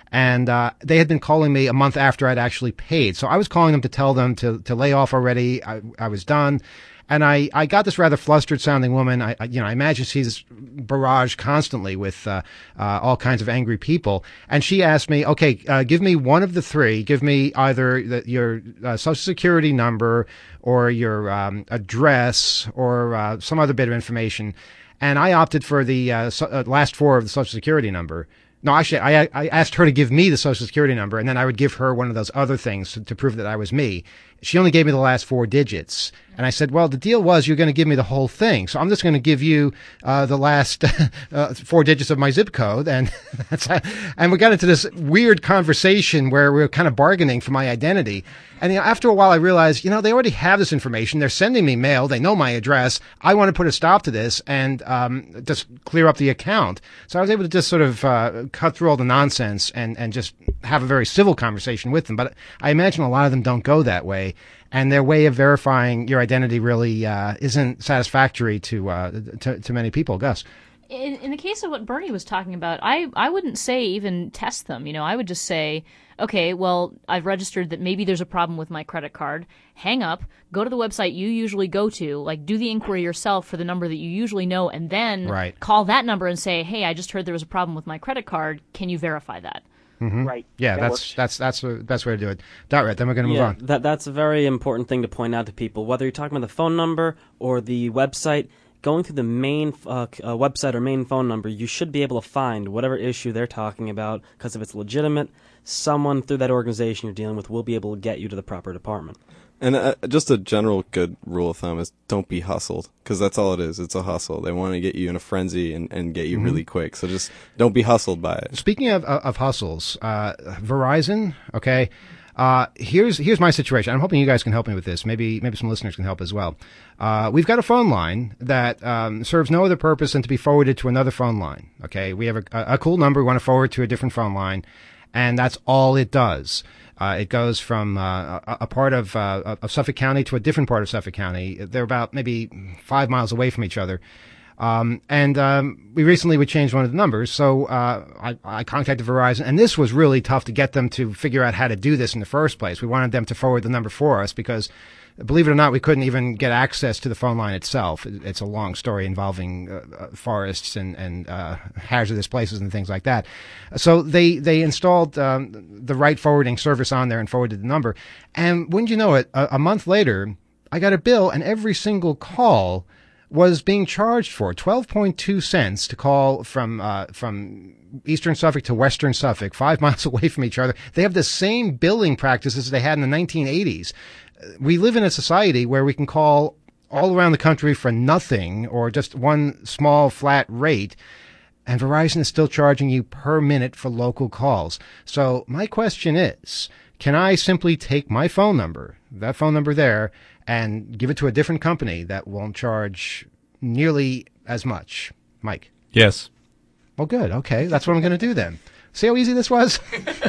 And uh, they had been calling me a month after I'd actually paid. So I was calling them to tell them to, to lay off already. I, I was done. And I, I got this rather flustered sounding woman. I, I you know, I imagine she's barraged constantly with uh, uh, all kinds of angry people. And she asked me, okay, uh, give me one of the three. Give me either the, your uh, social security number or your um, address or uh, some other bit of information. And I opted for the uh, so, uh, last four of the social security number. No, actually, I, I asked her to give me the social security number, and then I would give her one of those other things to, to prove that I was me. She only gave me the last four digits. And I said, well, the deal was you're going to give me the whole thing. So I'm just going to give you uh, the last uh, four digits of my zip code. And that's how, and we got into this weird conversation where we were kind of bargaining for my identity. And you know, after a while, I realized, you know, they already have this information. They're sending me mail. They know my address. I want to put a stop to this and um, just clear up the account. So I was able to just sort of uh, cut through all the nonsense and, and just have a very civil conversation with them. But I imagine a lot of them don't go that way. And their way of verifying your identity really uh, isn't satisfactory to, uh, to to many people. Gus? In, in the case of what Bernie was talking about, I, I wouldn't say even test them. You know, I would just say, okay, well, I've registered that maybe there's a problem with my credit card. Hang up, go to the website you usually go to, like do the inquiry yourself for the number that you usually know, and then right. call that number and say, hey, I just heard there was a problem with my credit card. Can you verify that? Mm-hmm. Right. Yeah, that that's works. that's that's the best way to do it. Dot right. Then we're going to move yeah, on. That that's a very important thing to point out to people. Whether you're talking about the phone number or the website, going through the main uh, uh, website or main phone number, you should be able to find whatever issue they're talking about. Because if it's legitimate, someone through that organization you're dealing with will be able to get you to the proper department. And uh, just a general good rule of thumb is don't be hustled, because that's all it is. It's a hustle. They want to get you in a frenzy and, and get you Mhm. really quick. So just don't be hustled by it. Speaking of of hustles, uh, Verizon. Okay, uh, here's here's my situation. I'm hoping you guys can help me with this. Maybe maybe some listeners can help as well. Uh, we've got a phone line that um, serves no other purpose than to be forwarded to another phone line. Okay, we have a, a cool number we want to forward to a different phone line, and that's all it does. Uh, it goes from uh, a, a part of, uh, of Suffolk County to a different part of Suffolk County. They're about maybe five miles away from each other. Um, and um, we recently would change one of the numbers, so uh, I, I contacted Verizon, and this was really tough to get them to figure out how to do this in the first place. We wanted them to forward the number for us because, believe it or not, we couldn't even get access to the phone line itself. It's a long story involving uh, forests and, and uh, hazardous places and things like that. So they, they installed um, the right forwarding service on there and forwarded the number. And wouldn't you know it, a, a month later, I got a bill, and every single call was being charged for twelve point two cents to call from uh, from eastern Suffolk to western Suffolk, five miles away from each other. They have the same billing practices they had in the nineteen eighties. We live in a society where we can call all around the country for nothing or just one small flat rate, and Verizon is still charging you per minute for local calls. So my question is, can I simply take my phone number, that phone number there, and give it to a different company that won't charge nearly as much? Mike? Yes. Well, good. Okay, that's what I'm going to do then. See how easy this was?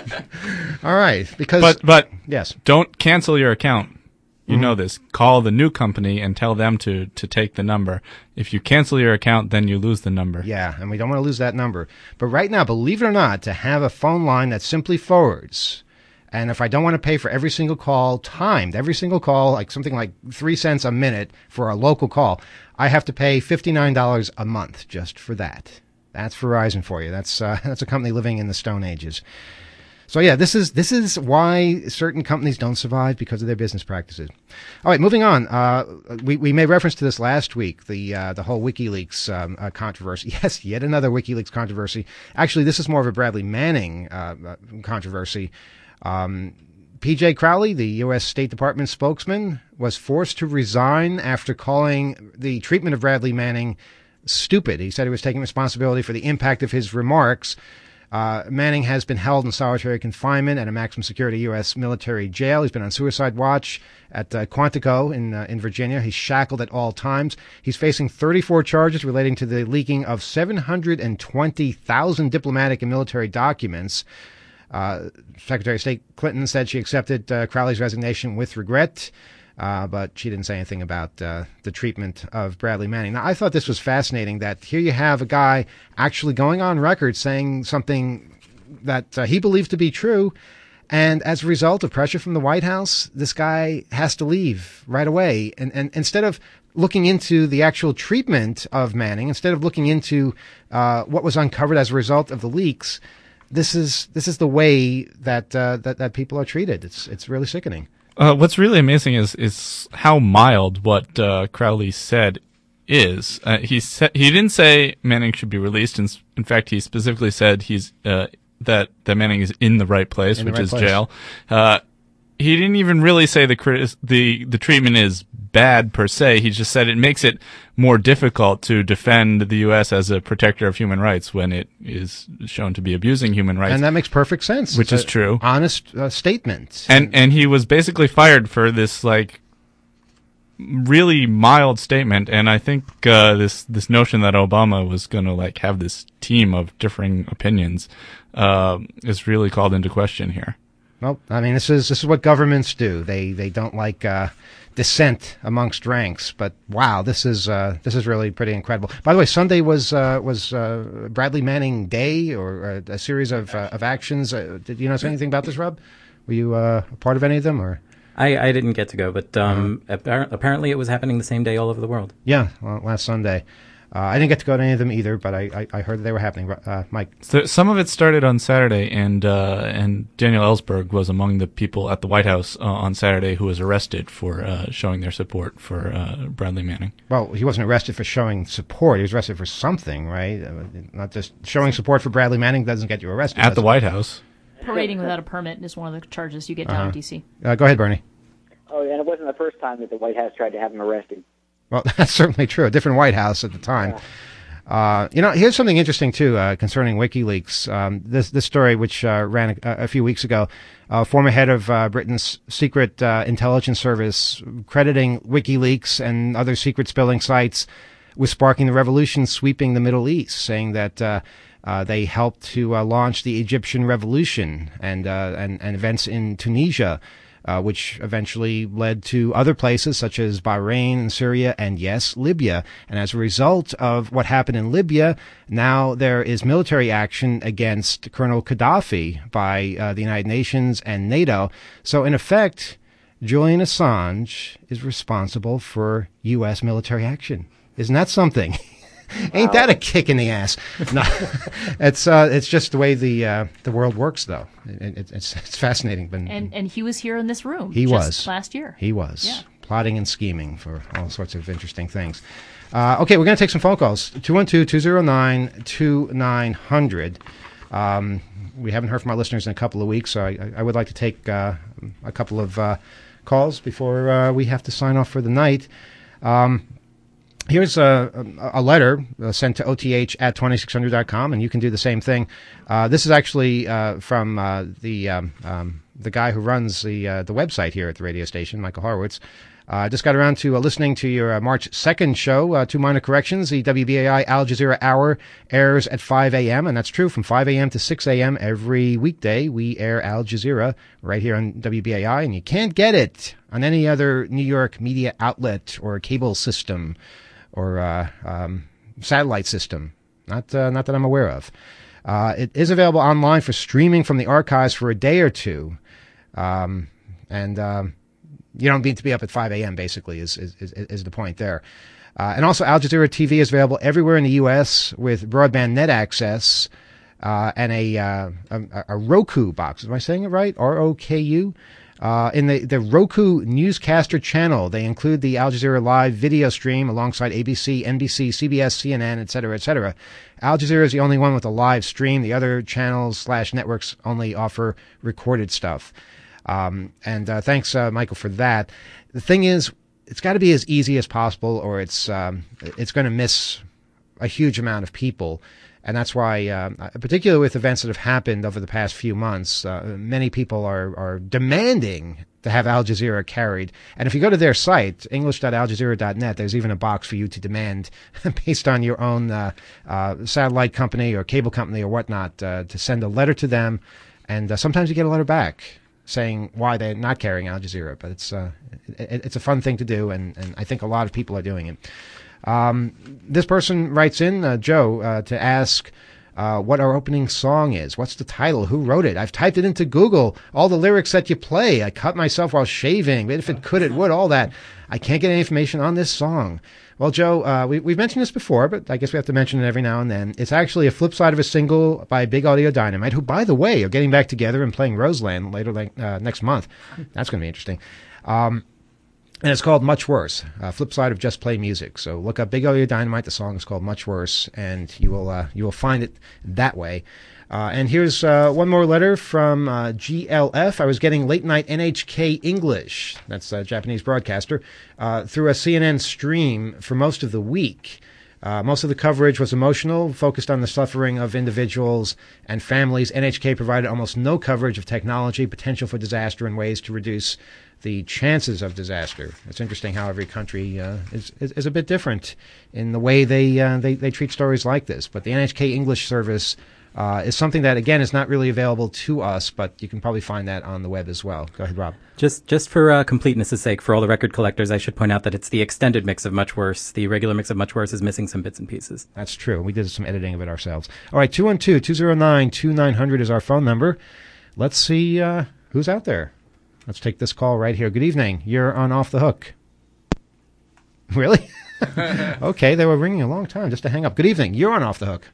All right, because... But, but yes. Don't cancel your account. You Mhm. know this. Call the new company and tell them to, to take the number. If you cancel your account, then you lose the number. Yeah, and we don't want to lose that number. But right now, believe it or not, to have a phone line that simply forwards, and if I don't want to pay for every single call, timed, every single call, like something like three cents a minute for a local call, I have to pay fifty-nine dollars a month just for that. That's Verizon for you. That's uh, that's a company living in the Stone Ages. So yeah, this is this is why certain companies don't survive, because of their business practices. All right, moving on. Uh, we we made reference to this last week, the uh, the whole WikiLeaks um, uh, controversy. Yes, yet another WikiLeaks controversy. Actually, this is more of a Bradley Manning uh, uh, controversy. Um, P J Crowley, the U S State Department spokesman, was forced to resign after calling the treatment of Bradley Manning stupid. He said he was taking responsibility for the impact of his remarks. Uh, Manning has been held in solitary confinement at a maximum security U S military jail. He's been on suicide watch at uh, Quantico in uh, in Virginia. He's shackled at all times. He's facing thirty-four charges relating to the leaking of seven hundred twenty thousand diplomatic and military documents. Uh, Secretary of State Clinton said she accepted uh, Crowley's resignation with regret. Uh, but she didn't say anything about uh, the treatment of Bradley Manning. Now, I thought this was fascinating that here you have a guy actually going on record saying something that uh, he believes to be true. And as a result of pressure from the White House, this guy has to leave right away. And, and instead of looking into the actual treatment of Manning, instead of looking into uh, what was uncovered as a result of the leaks, this is this is the way that uh, that that people are treated. It's it's really sickening. Uh, what's really amazing is is how mild what uh, Crowley said is. Uh, he said he didn't say Manning should be released. In, in fact, he specifically said he's. Uh, that, that Manning is in the right place, In the which right is place. jail. Uh, he didn't even really say the, criti- the, the treatment is bad per se. He just said it makes it more difficult to defend the U S as a protector of human rights when it is shown to be abusing human rights. And that makes perfect sense. Which It's is a true. Honest uh, statement. And, and he was basically fired for this, like, really mild statement, and I think uh, this this notion that Obama was going to like have this team of differing opinions uh, is really called into question here. Well, I mean, this is this is what governments do. They they don't like uh, dissent amongst ranks. But wow, this is uh, this is really pretty incredible. By the way, Sunday was uh, was uh, Bradley Manning Day, or a, a series of uh, of actions. Uh, did you know anything about this, Rob? Were you uh, a part of any of them, or? I, I didn't get to go, but um, uh-huh. appar- apparently it was happening the same day all over the world. Yeah, well, last Sunday. Uh, I didn't get to go to any of them either, but I, I, I heard that they were happening. Uh, Mike? So some of it started on Saturday, and uh, and Daniel Ellsberg was among the people at the White House uh, on Saturday who was arrested for uh, showing their support for uh, Bradley Manning. Well, he wasn't arrested for showing support. He was arrested for something, right? Uh, not just showing support for Bradley Manning doesn't get you arrested. At the White House. Parading without a permit is one of the charges you get down Uh-huh. in D C. Uh, go ahead, Bernie. Oh, and it wasn't the first time that the White House tried to have him arrested. Well, that's certainly true. A different White House at the time. Uh, you know, here's something interesting, too, uh, concerning WikiLeaks. Um, this this story, which uh, ran a, a few weeks ago, uh, former head of uh, Britain's secret uh, intelligence service, crediting WikiLeaks and other secret spilling sites with sparking the revolution sweeping the Middle East, saying that uh, uh, they helped to uh, launch the Egyptian revolution and, uh, and, and events in Tunisia. Uh, which eventually led to other places such as Bahrain and Syria and, yes, Libya. And as a result of what happened in Libya, now there is military action against Colonel Gaddafi by uh, the United Nations and NATO. So, in effect, Julian Assange is responsible for U S military action. Isn't that something? Ain't that a kick in the ass? No, it's uh, it's just the way the uh, the world works, though. It, it, it's it's fascinating. But And and he was here in this room. he just was last year. He was Yeah. plotting and scheming for all sorts of interesting things. Uh, okay, we're going to take some phone calls. two one two, two zero nine, two nine zero zero. Um, we haven't heard from our listeners in a couple of weeks, so I, I would like to take uh, a couple of uh, calls before uh, we have to sign off for the night. Um, Here's a, a letter uh, sent to O T H at twenty-six hundred dot com, and you can do the same thing. Uh, this is actually uh, from uh, the um, um, the guy who runs the uh, the website here at the radio station, Michael Horowitz. I uh, just got around to uh, listening to your uh, March second show. Uh, two minor corrections. The W B A I Al Jazeera Hour airs at five a.m., and that's true. From five a.m. to six a.m. every weekday, we air Al Jazeera right here on W B A I, and you can't get it on any other New York media outlet or cable system or uh, um, satellite system, not uh, not that I'm aware of. Uh, it is available online for streaming from the archives for a day or two, um, and um, you don't need to be up at five a.m. basically is is, is, is the point there. Uh, and also, Al Jazeera T V is available everywhere in the U S with broadband net access uh, and a, uh, a a Roku box. Am I saying it right? R O K U. Uh, in the, the Roku Newscaster channel, they include the Al Jazeera Live video stream alongside A B C, N B C, C B S, C N N, et cetera, et cetera. Al Jazeera is the only one with a live stream. The other channels slash networks only offer recorded stuff. Um, and uh, thanks, uh, Michael, for that. The thing is, it's got to be as easy as possible, or it's um, it's going to miss a huge amount of people. And that's why, uh, particularly with events that have happened over the past few months, uh, many people are, are demanding to have Al Jazeera carried. And if you go to their site, english dot al jazeera dot net, there's even a box for you to demand, based on your own uh, uh, satellite company or cable company or whatnot, uh, to send a letter to them. And uh, sometimes you get a letter back saying why they're not carrying Al Jazeera. But it's uh, it, it's a fun thing to do, and, and I think a lot of people are doing it. Um, this person writes in, uh, Joe, uh, to ask uh, what our opening song is. What's the title? Who wrote it? I've typed it into Google. All the lyrics that you play. I cut myself while shaving. If it could, it would. All that. I can't get any information on this song. Well, Joe, uh, we, we've mentioned this before, but I guess we have to mention it every now and then. It's actually a flip side of a single by Big Audio Dynamite, who, by the way, are getting back together and playing Roseland later uh, next month. That's going to be interesting. Um, and it's called Much Worse, uh, flip side of Just Play Music. So look up Big Audio Dynamite. The song is called Much Worse, and you will uh, you will find it that way. Uh, and here's uh, one more letter from uh, G L F. I was getting late night N H K English, that's a Japanese broadcaster, uh, through a C N N stream for most of the week. Uh, most of the coverage was emotional, focused on the suffering of individuals and families. N H K provided almost no coverage of technology, potential for disaster, and ways to reduce the chances of disaster. It's interesting how every country uh, is, is is a bit different in the way they, uh, they they treat stories like this. But the N H K English service Uh, is something that, again, is not really available to us, but you can probably find that on the web as well. Go ahead, Rob. Just just for uh, completeness' sake, for all the record collectors, I should point out that it's the extended mix of Much Worse. The regular mix of Much Worse is missing some bits and pieces. That's true. We did some editing of it ourselves. All right, two one two, two zero nine, two nine zero zero is our phone number. Let's see uh, who's out there. Let's take this call right here. Good evening. You're on Off the Hook. Really? Okay, they were ringing a long time just to hang up. Good evening. You're on Off the Hook.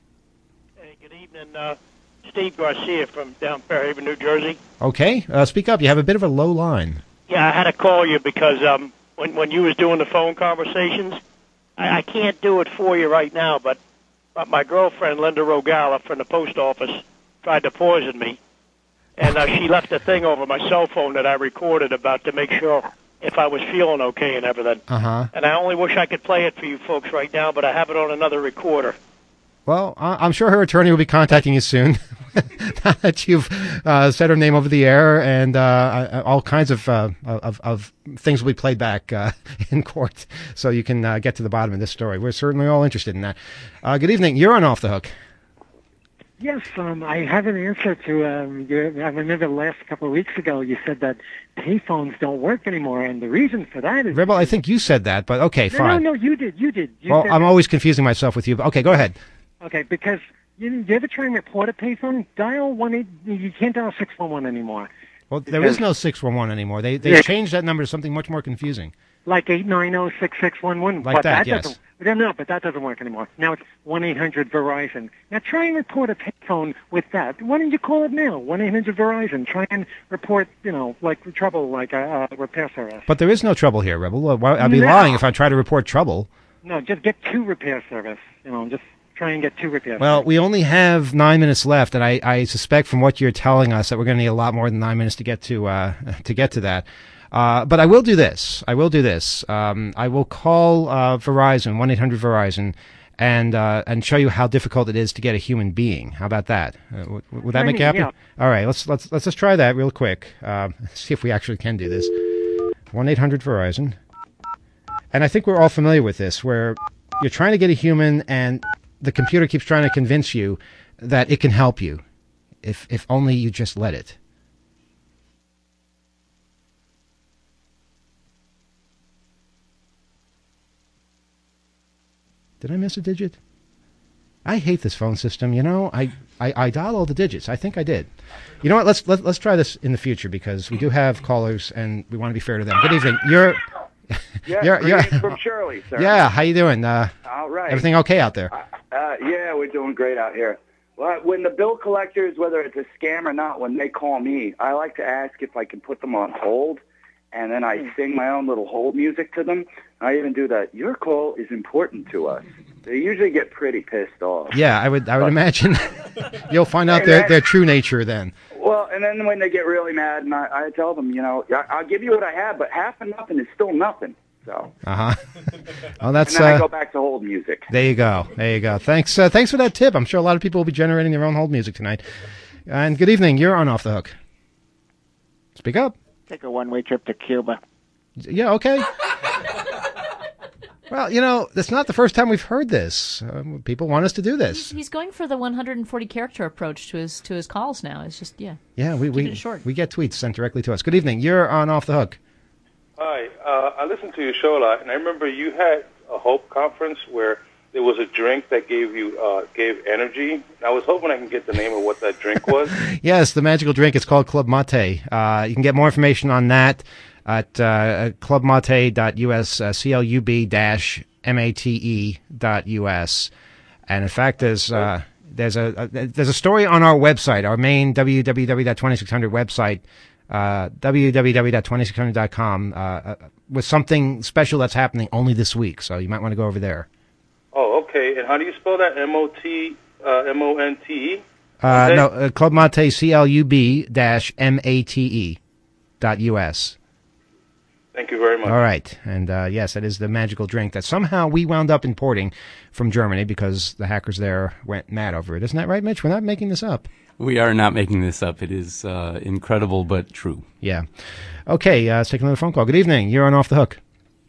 And uh, Steve Garcia from down Fairhaven, New Jersey. Okay, uh, speak up. You have a bit of a low line. Yeah, I had to call you because um, when when you was doing the phone conversations, I, I can't do it for you right now, but, but my girlfriend, Linda Rogala from the post office, tried to poison me. And uh, she left a thing over my cell phone that I recorded about to make sure if I was feeling okay and everything. Uh-huh. And I only wish I could play it for you folks right now, but I have it on another recorder. Well, I'm sure her attorney will be contacting you soon. Now that you've uh, said her name over the air, and uh, all kinds of, uh, of of things will be played back uh, in court, so you can uh, get to the bottom of this story. We're certainly all interested in that. Uh, good evening. You're on Off the Hook. Yes, um, I have an answer to. Um, your, I remember the last couple of weeks ago you said that payphones don't work anymore, and the reason for that is. Rebel, I think you said that, but okay, no, fine. No, no, you did. You did. You well, said I'm that. always confusing myself with you. But okay, go ahead. Okay, because you, you ever try and report a payphone? Dial one eight. You can't dial six one one anymore. Well, there is no six one one anymore. They they Yeah. changed that number to something much more confusing. Like eight nine zero six six one one. Like but that, that yes. Doesn't, no, no, but that doesn't work anymore. Now it's one eight hundred Verizon. Now try and report a payphone with that. Why don't you call it now? one eight hundred Verizon. Try and report, you know, like trouble, like a, a repair service. But there is no trouble here, Rebel. Uh, why- I'd be No. lying if I try to report trouble. No, just get two repair service. You know, just try and get two repair. Well, we only have nine minutes left, and I, I suspect from what you're telling us that we're going to need a lot more than nine minutes to get to uh, to get to that. Uh, but I will do this. I will do this. Um, I will call uh, Verizon, one eight hundred Verizon, and uh, and show you how difficult it is to get a human being. How about that? Uh, w- would that I make mean, you happy? yeah. All right. Let's let's let's just try that real quick. Uh, see if we actually can do this. one eight hundred Verizon. And I think we're all familiar with this, where you're trying to get a human, and the computer keeps trying to convince you that it can help you, if if only you just let it. Did I miss a digit? I hate this phone system. You know, I, I, I dial all the digits. I think I did. You know what? Let's let, let's try this in the future, because we do have callers and we want to be fair to them. Good evening. You're Yeah, you're, you're greetings from Shirley, sir. yeah. How you doing? Uh, All right. Everything okay out there? Uh, yeah, we're doing great out here. Well, when the bill collectors, whether it's a scam or not, when they call me, I like to ask if I can put them on hold, and then I sing my own little hold music to them. I even do that. Your call is important to us. They usually get pretty pissed off. Yeah, I would I would But- imagine you'll find out Hey, their that- their true nature then. Well, and then when they get really mad, and I, I tell them, you know, I, I'll give you what I have, but half of nothing is still nothing. So, Uh huh. Well, that's and then I uh, go back to hold music. there you go. There you go. Thanks. Uh, thanks for that tip. I'm sure a lot of people will be generating their own hold music tonight. And good evening. You're on Off the Hook. Speak up. Take a one-way trip to Cuba. Yeah. Okay. Well, you know, it's not the first time we've heard this. Um, people want us to do this. He's going for the one hundred forty character approach to his to his calls now. It's just yeah. Yeah, we Keep we it short. we get tweets sent directly to us. Good evening. You're on Off the Hook. Hi, uh, I listened to your show a lot, and I remember you had a Hope conference where there was a drink that gave you uh, gave energy. I was hoping I can get the name of what that drink was. Yes, the magical drink is called Club Mate. Uh, you can get more information on that at uh, club mate dot U S, uh, C L U B M A T E dot U S. And in fact, there's uh, there's a, a there's a story on our website, our main w w w dot twenty-six hundred website, uh, w w w dot twenty-six hundred dot com, uh, uh, with something special that's happening only this week. So you might want to go over there. Oh, okay. And how do you spell that? M O T uh, M O N T E? Uh, no, uh, Club Mate, C L U B M A T E dot U S. Thank you very much. All right. And uh, yes, that is the magical drink that somehow we wound up importing from Germany because the hackers there went mad over it. Isn't that right, Mitch? We're not making this up. We are not making this up. It is uh, incredible but true. Yeah. Okay, uh, let's take another phone call. Good evening. You're on Off the Hook.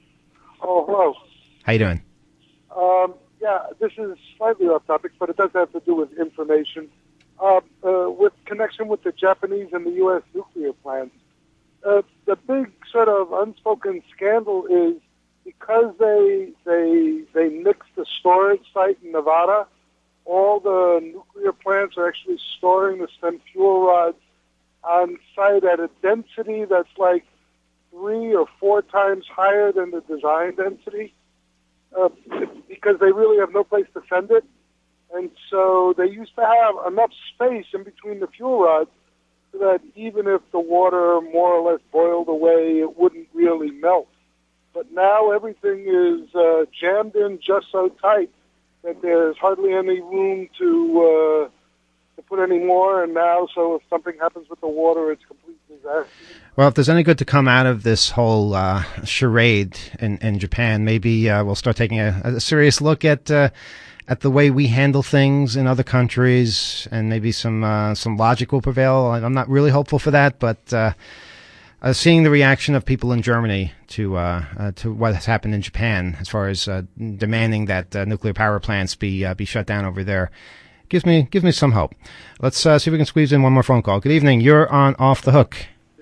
Oh, hello. How you doing? Um, yeah, this is slightly off topic, but it does have to do with information. Uh, uh, with connection with the Japanese and the U S nuclear plants. Uh, the big sort of unspoken scandal is because they they they nixed the storage site in Nevada, all the nuclear plants are actually storing the spent fuel rods on site at a density that's like three or four times higher than the design density, uh, because they really have no place to send it. And so they used to have enough space in between the fuel rods so that even if the water more or less boiled away, it wouldn't really melt. But now everything is uh, jammed in just so tight that there's hardly any room to uh, to put any more. And now, so if something happens with the water, it's complete disaster. Well, if there's any good to come out of this whole uh, charade in, in Japan, maybe uh, we'll start taking a, a serious look at uh, at the way we handle things in other countries, and maybe some uh, some logic will prevail. I'm not really hopeful for that, but uh, uh, seeing the reaction of people in Germany to uh, uh, to what has happened in Japan, as far as uh, demanding that uh, nuclear power plants be uh, be shut down over there, gives me gives me some hope. Let's uh, see if we can squeeze in one more phone call. Good evening. You're on Off the Hook.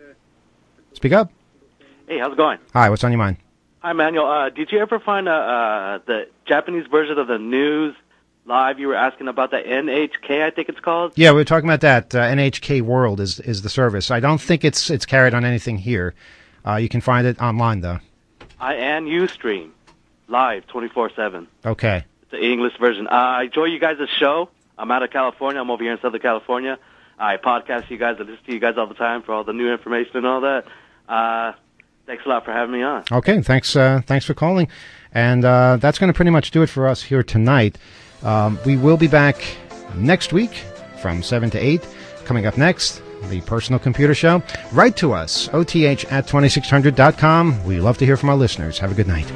Speak up. Hey, how's it going? Hi. What's on your mind? Hi, Manuel. Uh, did you ever find uh, uh, the Japanese version of the news live? You were asking about the N H K, I think it's called. Yeah, we were talking about that. Uh, N H K World is is the service. I don't think it's it's carried on anything here. Uh, you can find it online though. I and Ustream live twenty-four seven. Okay. It's the English version. Uh, I enjoy you guys' show. I'm out of California. I'm over here in Southern California. I podcast you guys. I listen to you guys all the time for all the new information and all that. Uh, Thanks a lot for having me on. Okay, thanks uh, thanks for calling. And uh, that's going to pretty much do it for us here tonight. Um, we will be back next week from seven to eight. Coming up next, the Personal Computer Show. Write to us, O T H at twenty-six hundred dot com. We love to hear from our listeners. Have a good night.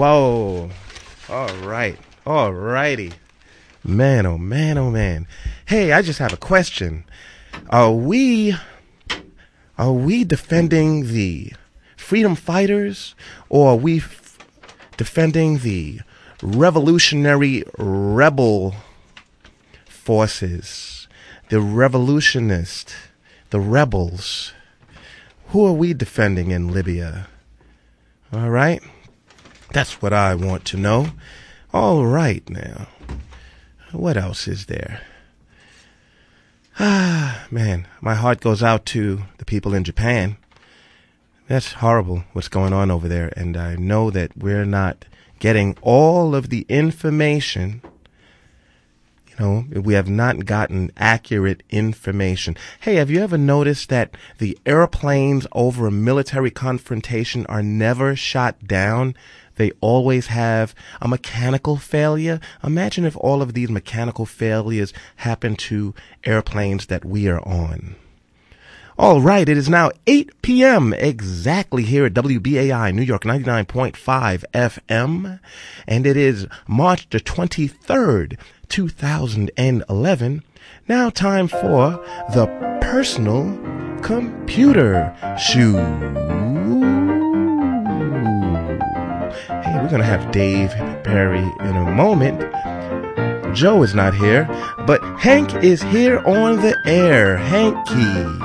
Whoa. All right. All righty. Man, oh man, oh man. Hey, I just have a question. Are we are we defending the freedom fighters, or are we f- defending the revolutionary rebel forces, the revolutionists, the rebels? Who are we defending in Libya? All right? That's what I want to know. All right, now. What else is there? Ah, man, my heart goes out to the people in Japan. That's horrible what's going on over there, and I know that we're not getting all of the information. You know, we have not gotten accurate information. Hey, have you ever noticed that the airplanes over a military confrontation are never shot down? They always have a mechanical failure. Imagine if all of these mechanical failures happen to airplanes that we are on. All right, it is now eight p.m. exactly here at W B A I New York ninety-nine point five F M, and it is March the twenty-third, two thousand eleven. Now time for the Personal Computer Shoe. Hey, we're going to have Dave Perry in a moment. Joe is not here, but Hank is here on the air. Hanky.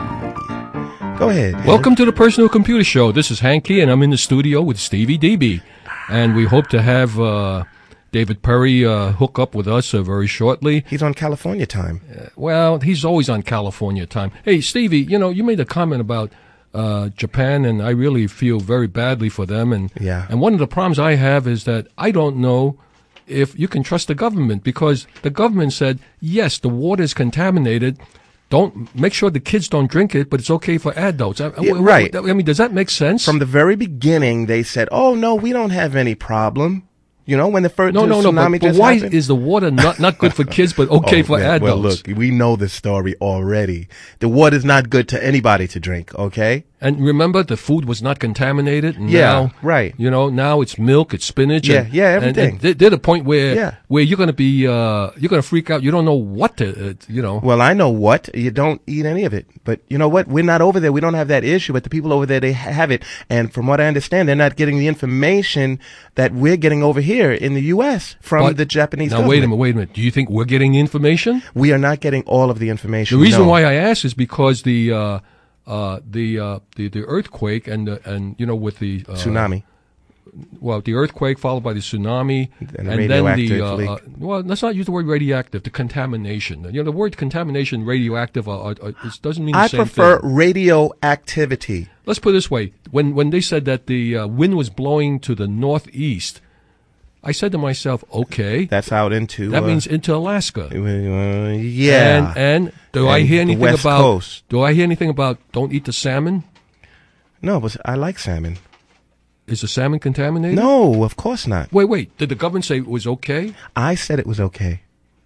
Go ahead. Hank. Welcome to the Personal Computer Show. This is Hanky, and I'm in the studio with Stevie D B. And we hope to have uh, David Perry uh, hook up with us uh, very shortly. He's on California time. Uh, well, he's always on California time. Hey, Stevie, you know, you made a comment about uh, Japan, and I really feel very badly for them. And, yeah. and one of the problems I have is that I don't know if you can trust the government, because the government said, yes, the water is contaminated. Don't make sure the kids don't drink it, but it's okay for adults. I, Yeah, right. I mean, does that make sense? From the very beginning, they said, "Oh no, we don't have any problem." You know, when the first no, no, no. tsunami But, but just why happened. is the water not, not good for kids, but okay Oh, for yeah. adults? Well, look, we know the story already. The water's not good to anybody to drink. Okay. And remember, the food was not contaminated. And Yeah, now, right. You know, now it's milk, it's spinach. Yeah, and, yeah, and- everything. And, they're, they're the point where Yeah. where you're going to be, uh, you're going to freak out. You don't know what to, uh, you know. Well, I know what. You don't eat any of it. But you know what? We're not over there. We don't have that issue. But the people over there, they ha- have it. And from what I understand, they're not getting the information that we're getting over here in the U S from But- the Japanese Now, government. wait a minute, wait a minute. Do you think we're getting the information? We are not getting all of the information. The reason no. why I ask is because the, uh, uh, the, uh, the, the earthquake and, the, and, you know, with the, uh, Tsunami. Well, the earthquake followed by the tsunami, And the then radioactive the uh, leak. uh, well, let's not use the word radioactive. The contamination. You know, the word contamination, radioactive, are, are, are, it doesn't mean the I same prefer thing. radioactivity. Let's put it this way: when when they said that the uh, wind was blowing to the northeast, I said to myself, "Okay, that's out into that uh, means into Alaska." Uh, yeah. And, and do And I hear the anything West about? Coast. Do I hear anything about? Don't eat the salmon. No, but I like salmon. Is the salmon contaminated? No, of course not. Wait, wait. Did the government say it was okay? I said it was okay.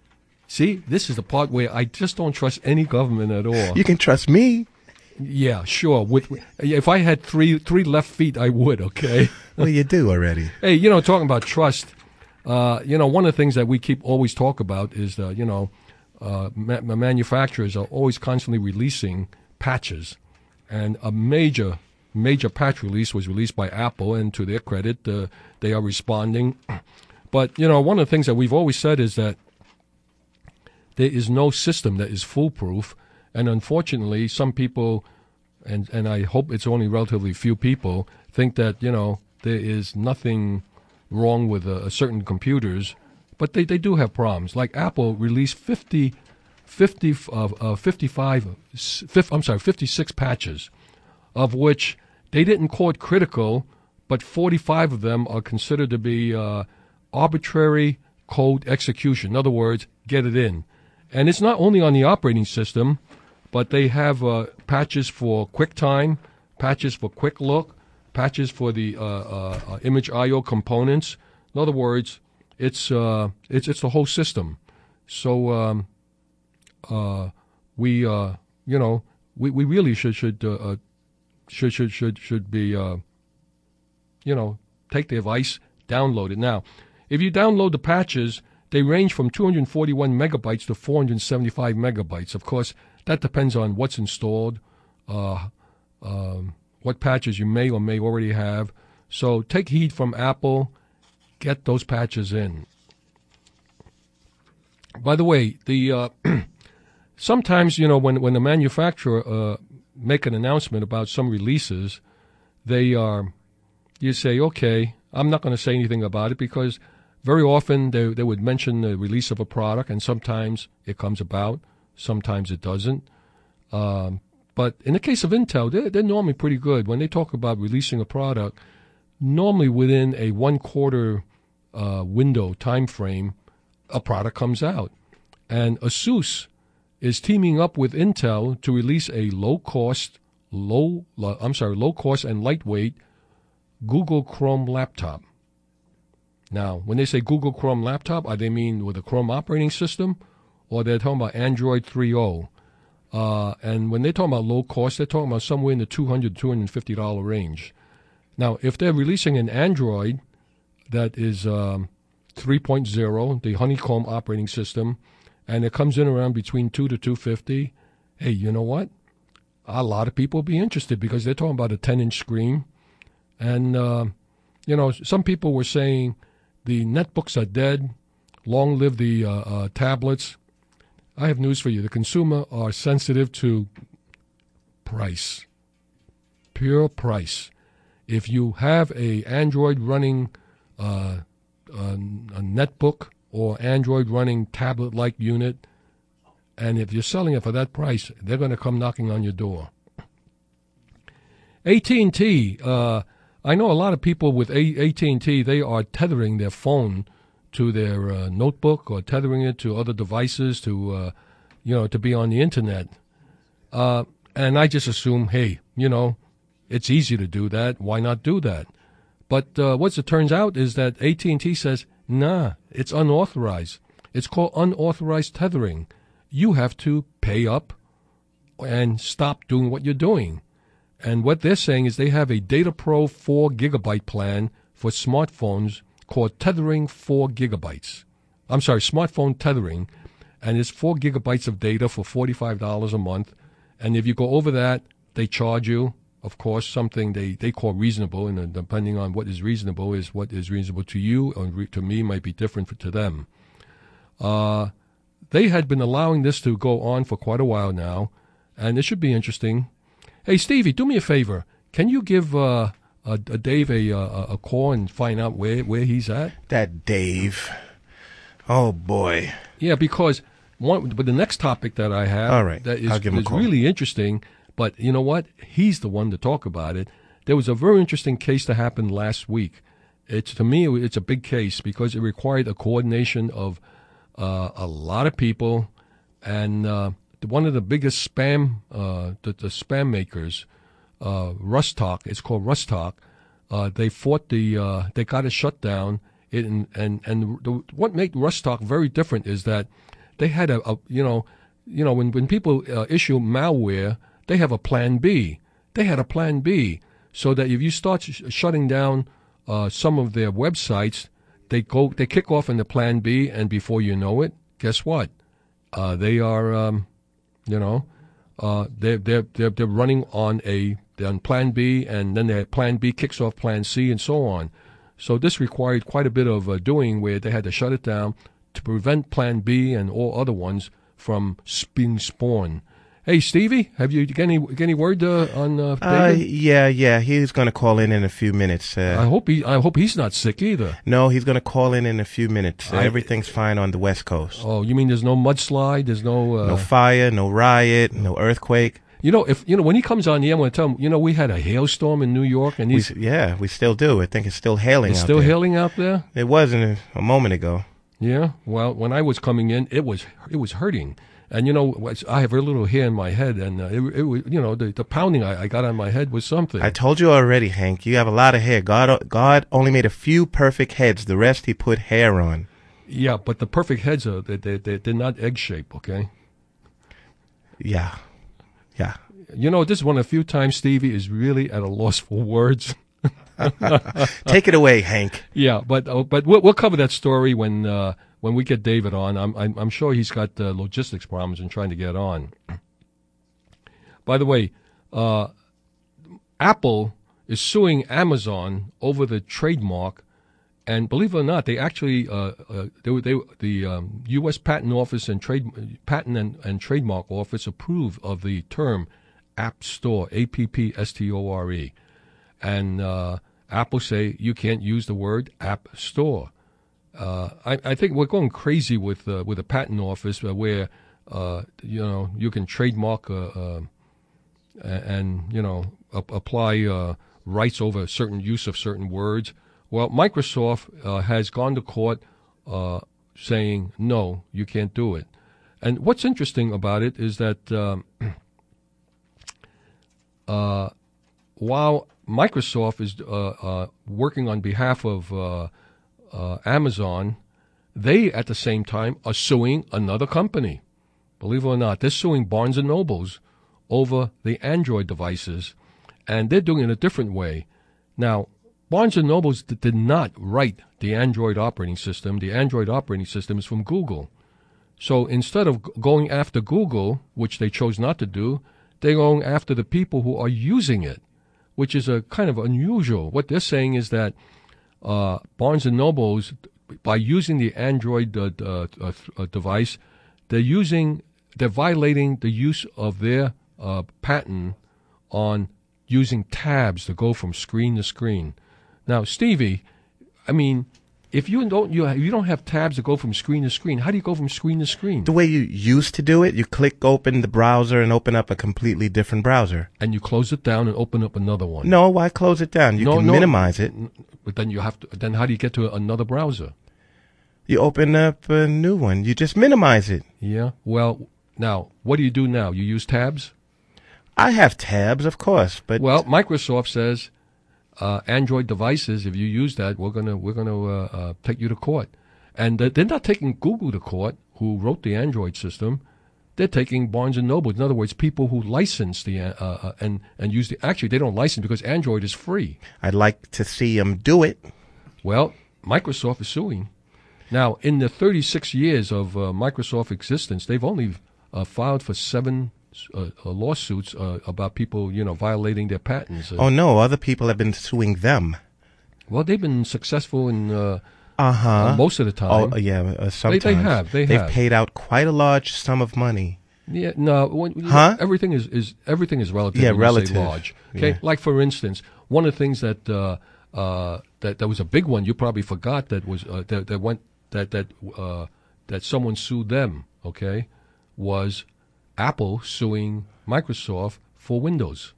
See, this is the part where I just don't trust any government at all. You can trust me. Yeah, sure. With, if I had three three left feet, I would. Okay. Well, you do already. Hey, you know, talking about trust. Uh, you know, one of the things that we keep always talk about is, uh, you know, uh, ma- manufacturers are always constantly releasing patches, and a major major patch release was released by Apple, and to their credit, uh, they are responding. But you know, one of the things that we've always said is that there is no system that is foolproof. And unfortunately, some people, and, and I hope it's only relatively few people, think that, you know, there is nothing wrong with uh, certain computers, but they, they do have problems. Like Apple released fifty, fifty, uh, uh, fifty-five, fifty, I'm sorry, fifty-six patches, of which they didn't call it critical, but forty-five of them are considered to be uh, arbitrary code execution. In other words, get it in. And it's not only on the operating system, but they have uh, patches for QuickTime, patches for Quick Look, patches for the uh, uh, uh, image I O components. In other words, it's uh, it's it's the whole system. So um, uh, we uh, you know we, we really should should uh, uh, should should should should be uh, you know take the advice download it. Now, if you download the patches, they range from two hundred forty-one megabytes to four hundred seventy-five megabytes. Of course, that depends on what's installed, uh, um, what patches you may or may already have. So take heed from Apple. Get those patches in. By the way, the uh, sometimes, you know, when, when the manufacturer uh, make an announcement about some releases, they are, you say, okay, I'm not going to say anything about it, because very often they, they would mention the release of a product, and sometimes it comes about, sometimes it doesn't. Um, but in the case of Intel, they're, they're normally pretty good. When they talk about releasing a product, normally within a one-quarter uh, window time frame, a product comes out. And ASUS is teaming up with Intel to release a low-cost, low, I'm sorry, low-cost and lightweight Google Chrome laptop. Now, when they say Google Chrome laptop, are they mean with a Chrome operating system, or they're talking about Android three point oh? Uh, and when they're talking about low cost, they're talking about somewhere in the two hundred dollars, two hundred fifty dollars range. Now, if they're releasing an Android that is um, three point oh, the Honeycomb operating system, and it comes in around between two to two fifty, hey, you know what? A lot of people will be interested, because they're talking about a ten-inch screen. And, uh, you know, some people were saying the netbooks are dead, long live the uh, uh, tablets. I have news for you. The consumer are sensitive to price, pure price. If you have a Android running uh, a, a netbook or Android running tablet-like unit, and if you're selling it for that price, they're going to come knocking on your door. A T and T, uh, I know a lot of people with A T and T, they are tethering their phone to their uh, notebook, or tethering it to other devices to, uh, you know, to be on the internet. Uh, and I just assume, hey, you know, it's easy to do that. Why not do that? But uh, what it turns out is that A T and T says, nah, it's unauthorized. It's called unauthorized tethering. You have to pay up and stop doing what you're doing. And what they're saying is they have a Data Pro four gigabyte plan for smartphones called Tethering four gigabytes. I'm sorry, smartphone tethering. And it's four gigabytes of data for forty-five dollars a month. And if you go over that, they charge you, of course, something they, they call reasonable. And depending on what is reasonable is what is reasonable to you, or re- to me might be different for, to them. Uh, they had been allowing this to go on for quite a while now. And it should be interesting. Hey, Stevie, do me a favor. Can you give uh, uh, Dave a, a a call and find out where, where he's at? That Dave. Oh, boy. Yeah, because one, but the next topic that I have All right. that is, I'll give him a is call. really interesting, but you know what? He's the one to talk about it. There was a very interesting case that happened last week. It's to me, it's a big case because it required a coordination of uh, a lot of people, and uh, one of the biggest spam, uh, the, the spam makers, uh, Rustalk, it's called Rustalk. Uh, they fought the, uh, they got it shut down. It, and and, and the, what made Rustalk very different is that they had a, a you know, you know when when people uh, issue malware, they have a plan B. They had a plan B, so that if you start sh- shutting down uh, some of their websites, they go they kick off in the plan B, and before you know it, guess what? Uh, they are. Um, You know, uh, they're, they're, they're, they're running on a, they're on plan B, and then their plan B kicks off plan C, and so on. So this required quite a bit of uh, doing, where they had to shut it down to prevent plan B and all other ones from being spawned. Hey, Stevie, have you got any, got any word uh, on uh, Uh, David? yeah, yeah. He's going to call in in a few minutes. Uh, I hope he, I hope he's not sick either. No, he's going to call in in a few minutes. Uh, I- everything's fine on the West Coast. Oh, you mean there's no mudslide? There's no... Uh, No fire, no riot, no earthquake. You know, if you know when he comes on the air, I'm going to tell him, you know, we had a hailstorm in New York, and We, he's s- yeah, we still do. I think it's still hailing it's out still there. hailing out there. It wasn't a, a moment ago. Yeah, well, when I was coming in, it was it was hurting, and you know, I have a little hair in my head, and uh, it, it was, you know, the, the pounding I, I got on my head was something. I told you already, Hank. You have a lot of hair. God, God only made a few perfect heads. The rest He put hair on. Yeah, but the perfect heads are they they they they're not egg shape, okay? Yeah, yeah. You know, this is one of the few times Stevie is really at a loss for words. Take it away, Hank. Yeah, but uh, but we'll, we'll cover that story when uh, when we get David on. I'm I'm, I'm sure he's got uh, logistics problems in trying to get on. By the way, uh, Apple is suing Amazon over the trademark, and believe it or not, they actually uh, uh, they were they the um, U S Patent Office and Trade Patent and, and Trademark Office approved of the term App Store, A P P S T O R E, and uh, Apple say you can't use the word App Store. Uh, I, I think we're going crazy with uh, with the Patent Office, uh, where uh, you know you can trademark uh, uh, and you know ap- apply uh, rights over certain use of certain words. Well, Microsoft uh, has gone to court uh, saying no, you can't do it. And what's interesting about it is that um, uh, while Microsoft is uh, uh, working on behalf of uh, uh, Amazon, they at the same time are suing another company. Believe it or not, they're suing Barnes and Nobles over the Android devices, and they're doing it a different way. Now, Barnes and Nobles d- did not write the Android operating system. The Android operating system is from Google. So instead of g- going after Google, which they chose not to do, they're going after the people who are using it, which is a kind of unusual. What they're saying is that uh, Barnes and Nobles, by using the Android uh, uh, uh, device, they're using, they're violating the use of their uh, patent on using tabs to go from screen to screen. Now, Stevie, I mean, if you don't you you don't have tabs that go from screen to screen, how do you go from screen to screen? The way you used to do it, you click open the browser and open up a completely different browser. And you close it down and open up another one. No, why close it down? You no, can no, minimize it. But then you have to. Then how do you get to another browser? You open up a new one. You just minimize it. Yeah. Well, now what do you do now? You use tabs? I have tabs, of course, but well, Microsoft says uh, Android devices. If you use that, we're gonna we're gonna uh, uh, take you to court, and uh, they're not taking Google to court, who wrote the Android system. They're taking Barnes and Noble. In other words, people who license the uh, uh, and and use the. Actually, they don't license because Android is free. I'd like to see them do it. Well, Microsoft is suing. Now, in the thirty-six years of uh, Microsoft existence, they've only uh, filed for seven uh, uh, lawsuits uh, about people, you know, violating their patents. Uh, oh no, other people have been suing them. Well, they've been successful in uh, uh-huh. uh, most of the time. Oh yeah, uh, sometimes they, they have. They They've have. paid out quite a large sum of money. Yeah, no, when, you huh? know, everything is, is everything is relative. Yeah, when you relative. say large. Okay, yeah. Like for instance, one of the things that uh, uh, that that was a big one. You probably forgot that was uh, that that went that that uh, that someone sued them. Okay, was Apple suing Microsoft for Windows.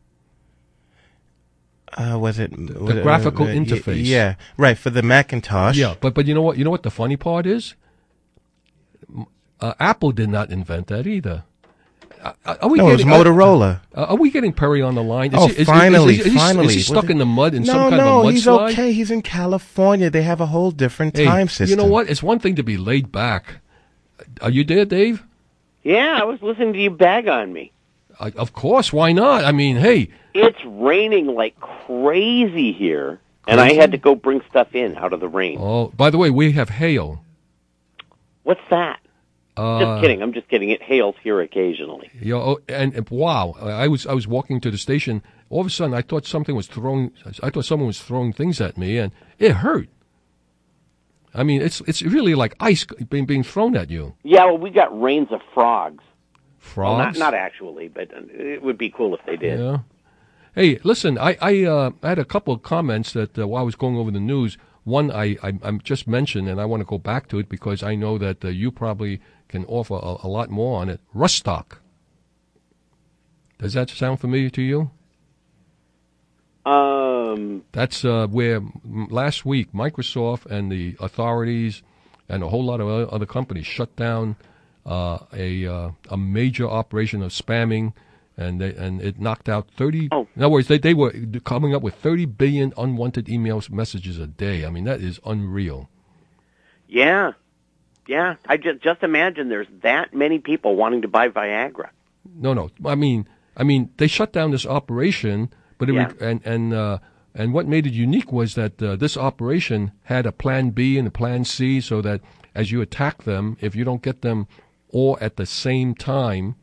Uh, was it the, was the it, graphical uh, interface? Yeah, right, for the Macintosh. Yeah, but but you know what? You know what the funny part is? Uh, Apple did not invent that either. Uh, are we no, getting, it was Motorola. Uh, are we getting Perry on the line? Is oh, he, is, finally, is, is, is, finally. Is he stuck it, in the mud in no, some kind no, of a mudslide? he's okay. He's in California. They have a whole different hey, time system. You know what? It's one thing to be laid back. Are you there, Dave? Yeah, I was listening to you bag on me. Uh, of course, why not? I mean, hey. It's raining like crazy here, crazy? And I had to go bring stuff in out of the rain. Oh, by the way, we have hail. What's that? Uh, just kidding. I'm just kidding. It hails here occasionally. You know, oh, and, and wow, I was I was walking to the station. All of a sudden, I thought something was throwing. I thought someone was throwing things at me, and it hurt. I mean, it's it's really like ice being being thrown at you. Yeah, well, we got rains of frogs. Frogs? Well, not not actually, but it would be cool if they did. Yeah. Hey, listen, I I, uh, I had a couple of comments that uh, while I was going over the news. One I I, I just mentioned, and I want to go back to it because I know that uh, you probably can offer a, a lot more on it. Rustock. Does that sound familiar to you? Um, That's uh, where last week Microsoft and the authorities and a whole lot of other companies shut down uh, a uh, a major operation of spamming, and they, and it knocked out thirty. Oh. In other words, they they were coming up with thirty billion unwanted emails messages a day. I mean, that is unreal. Yeah. Yeah, I just just imagine there's that many people wanting to buy Viagra. No, no. I mean, I mean, they shut down this operation, but it yeah. re- and and uh, And what made it unique was that uh, this operation had a plan B and a plan C, so that as you attack them, if you don't get them all at the same time,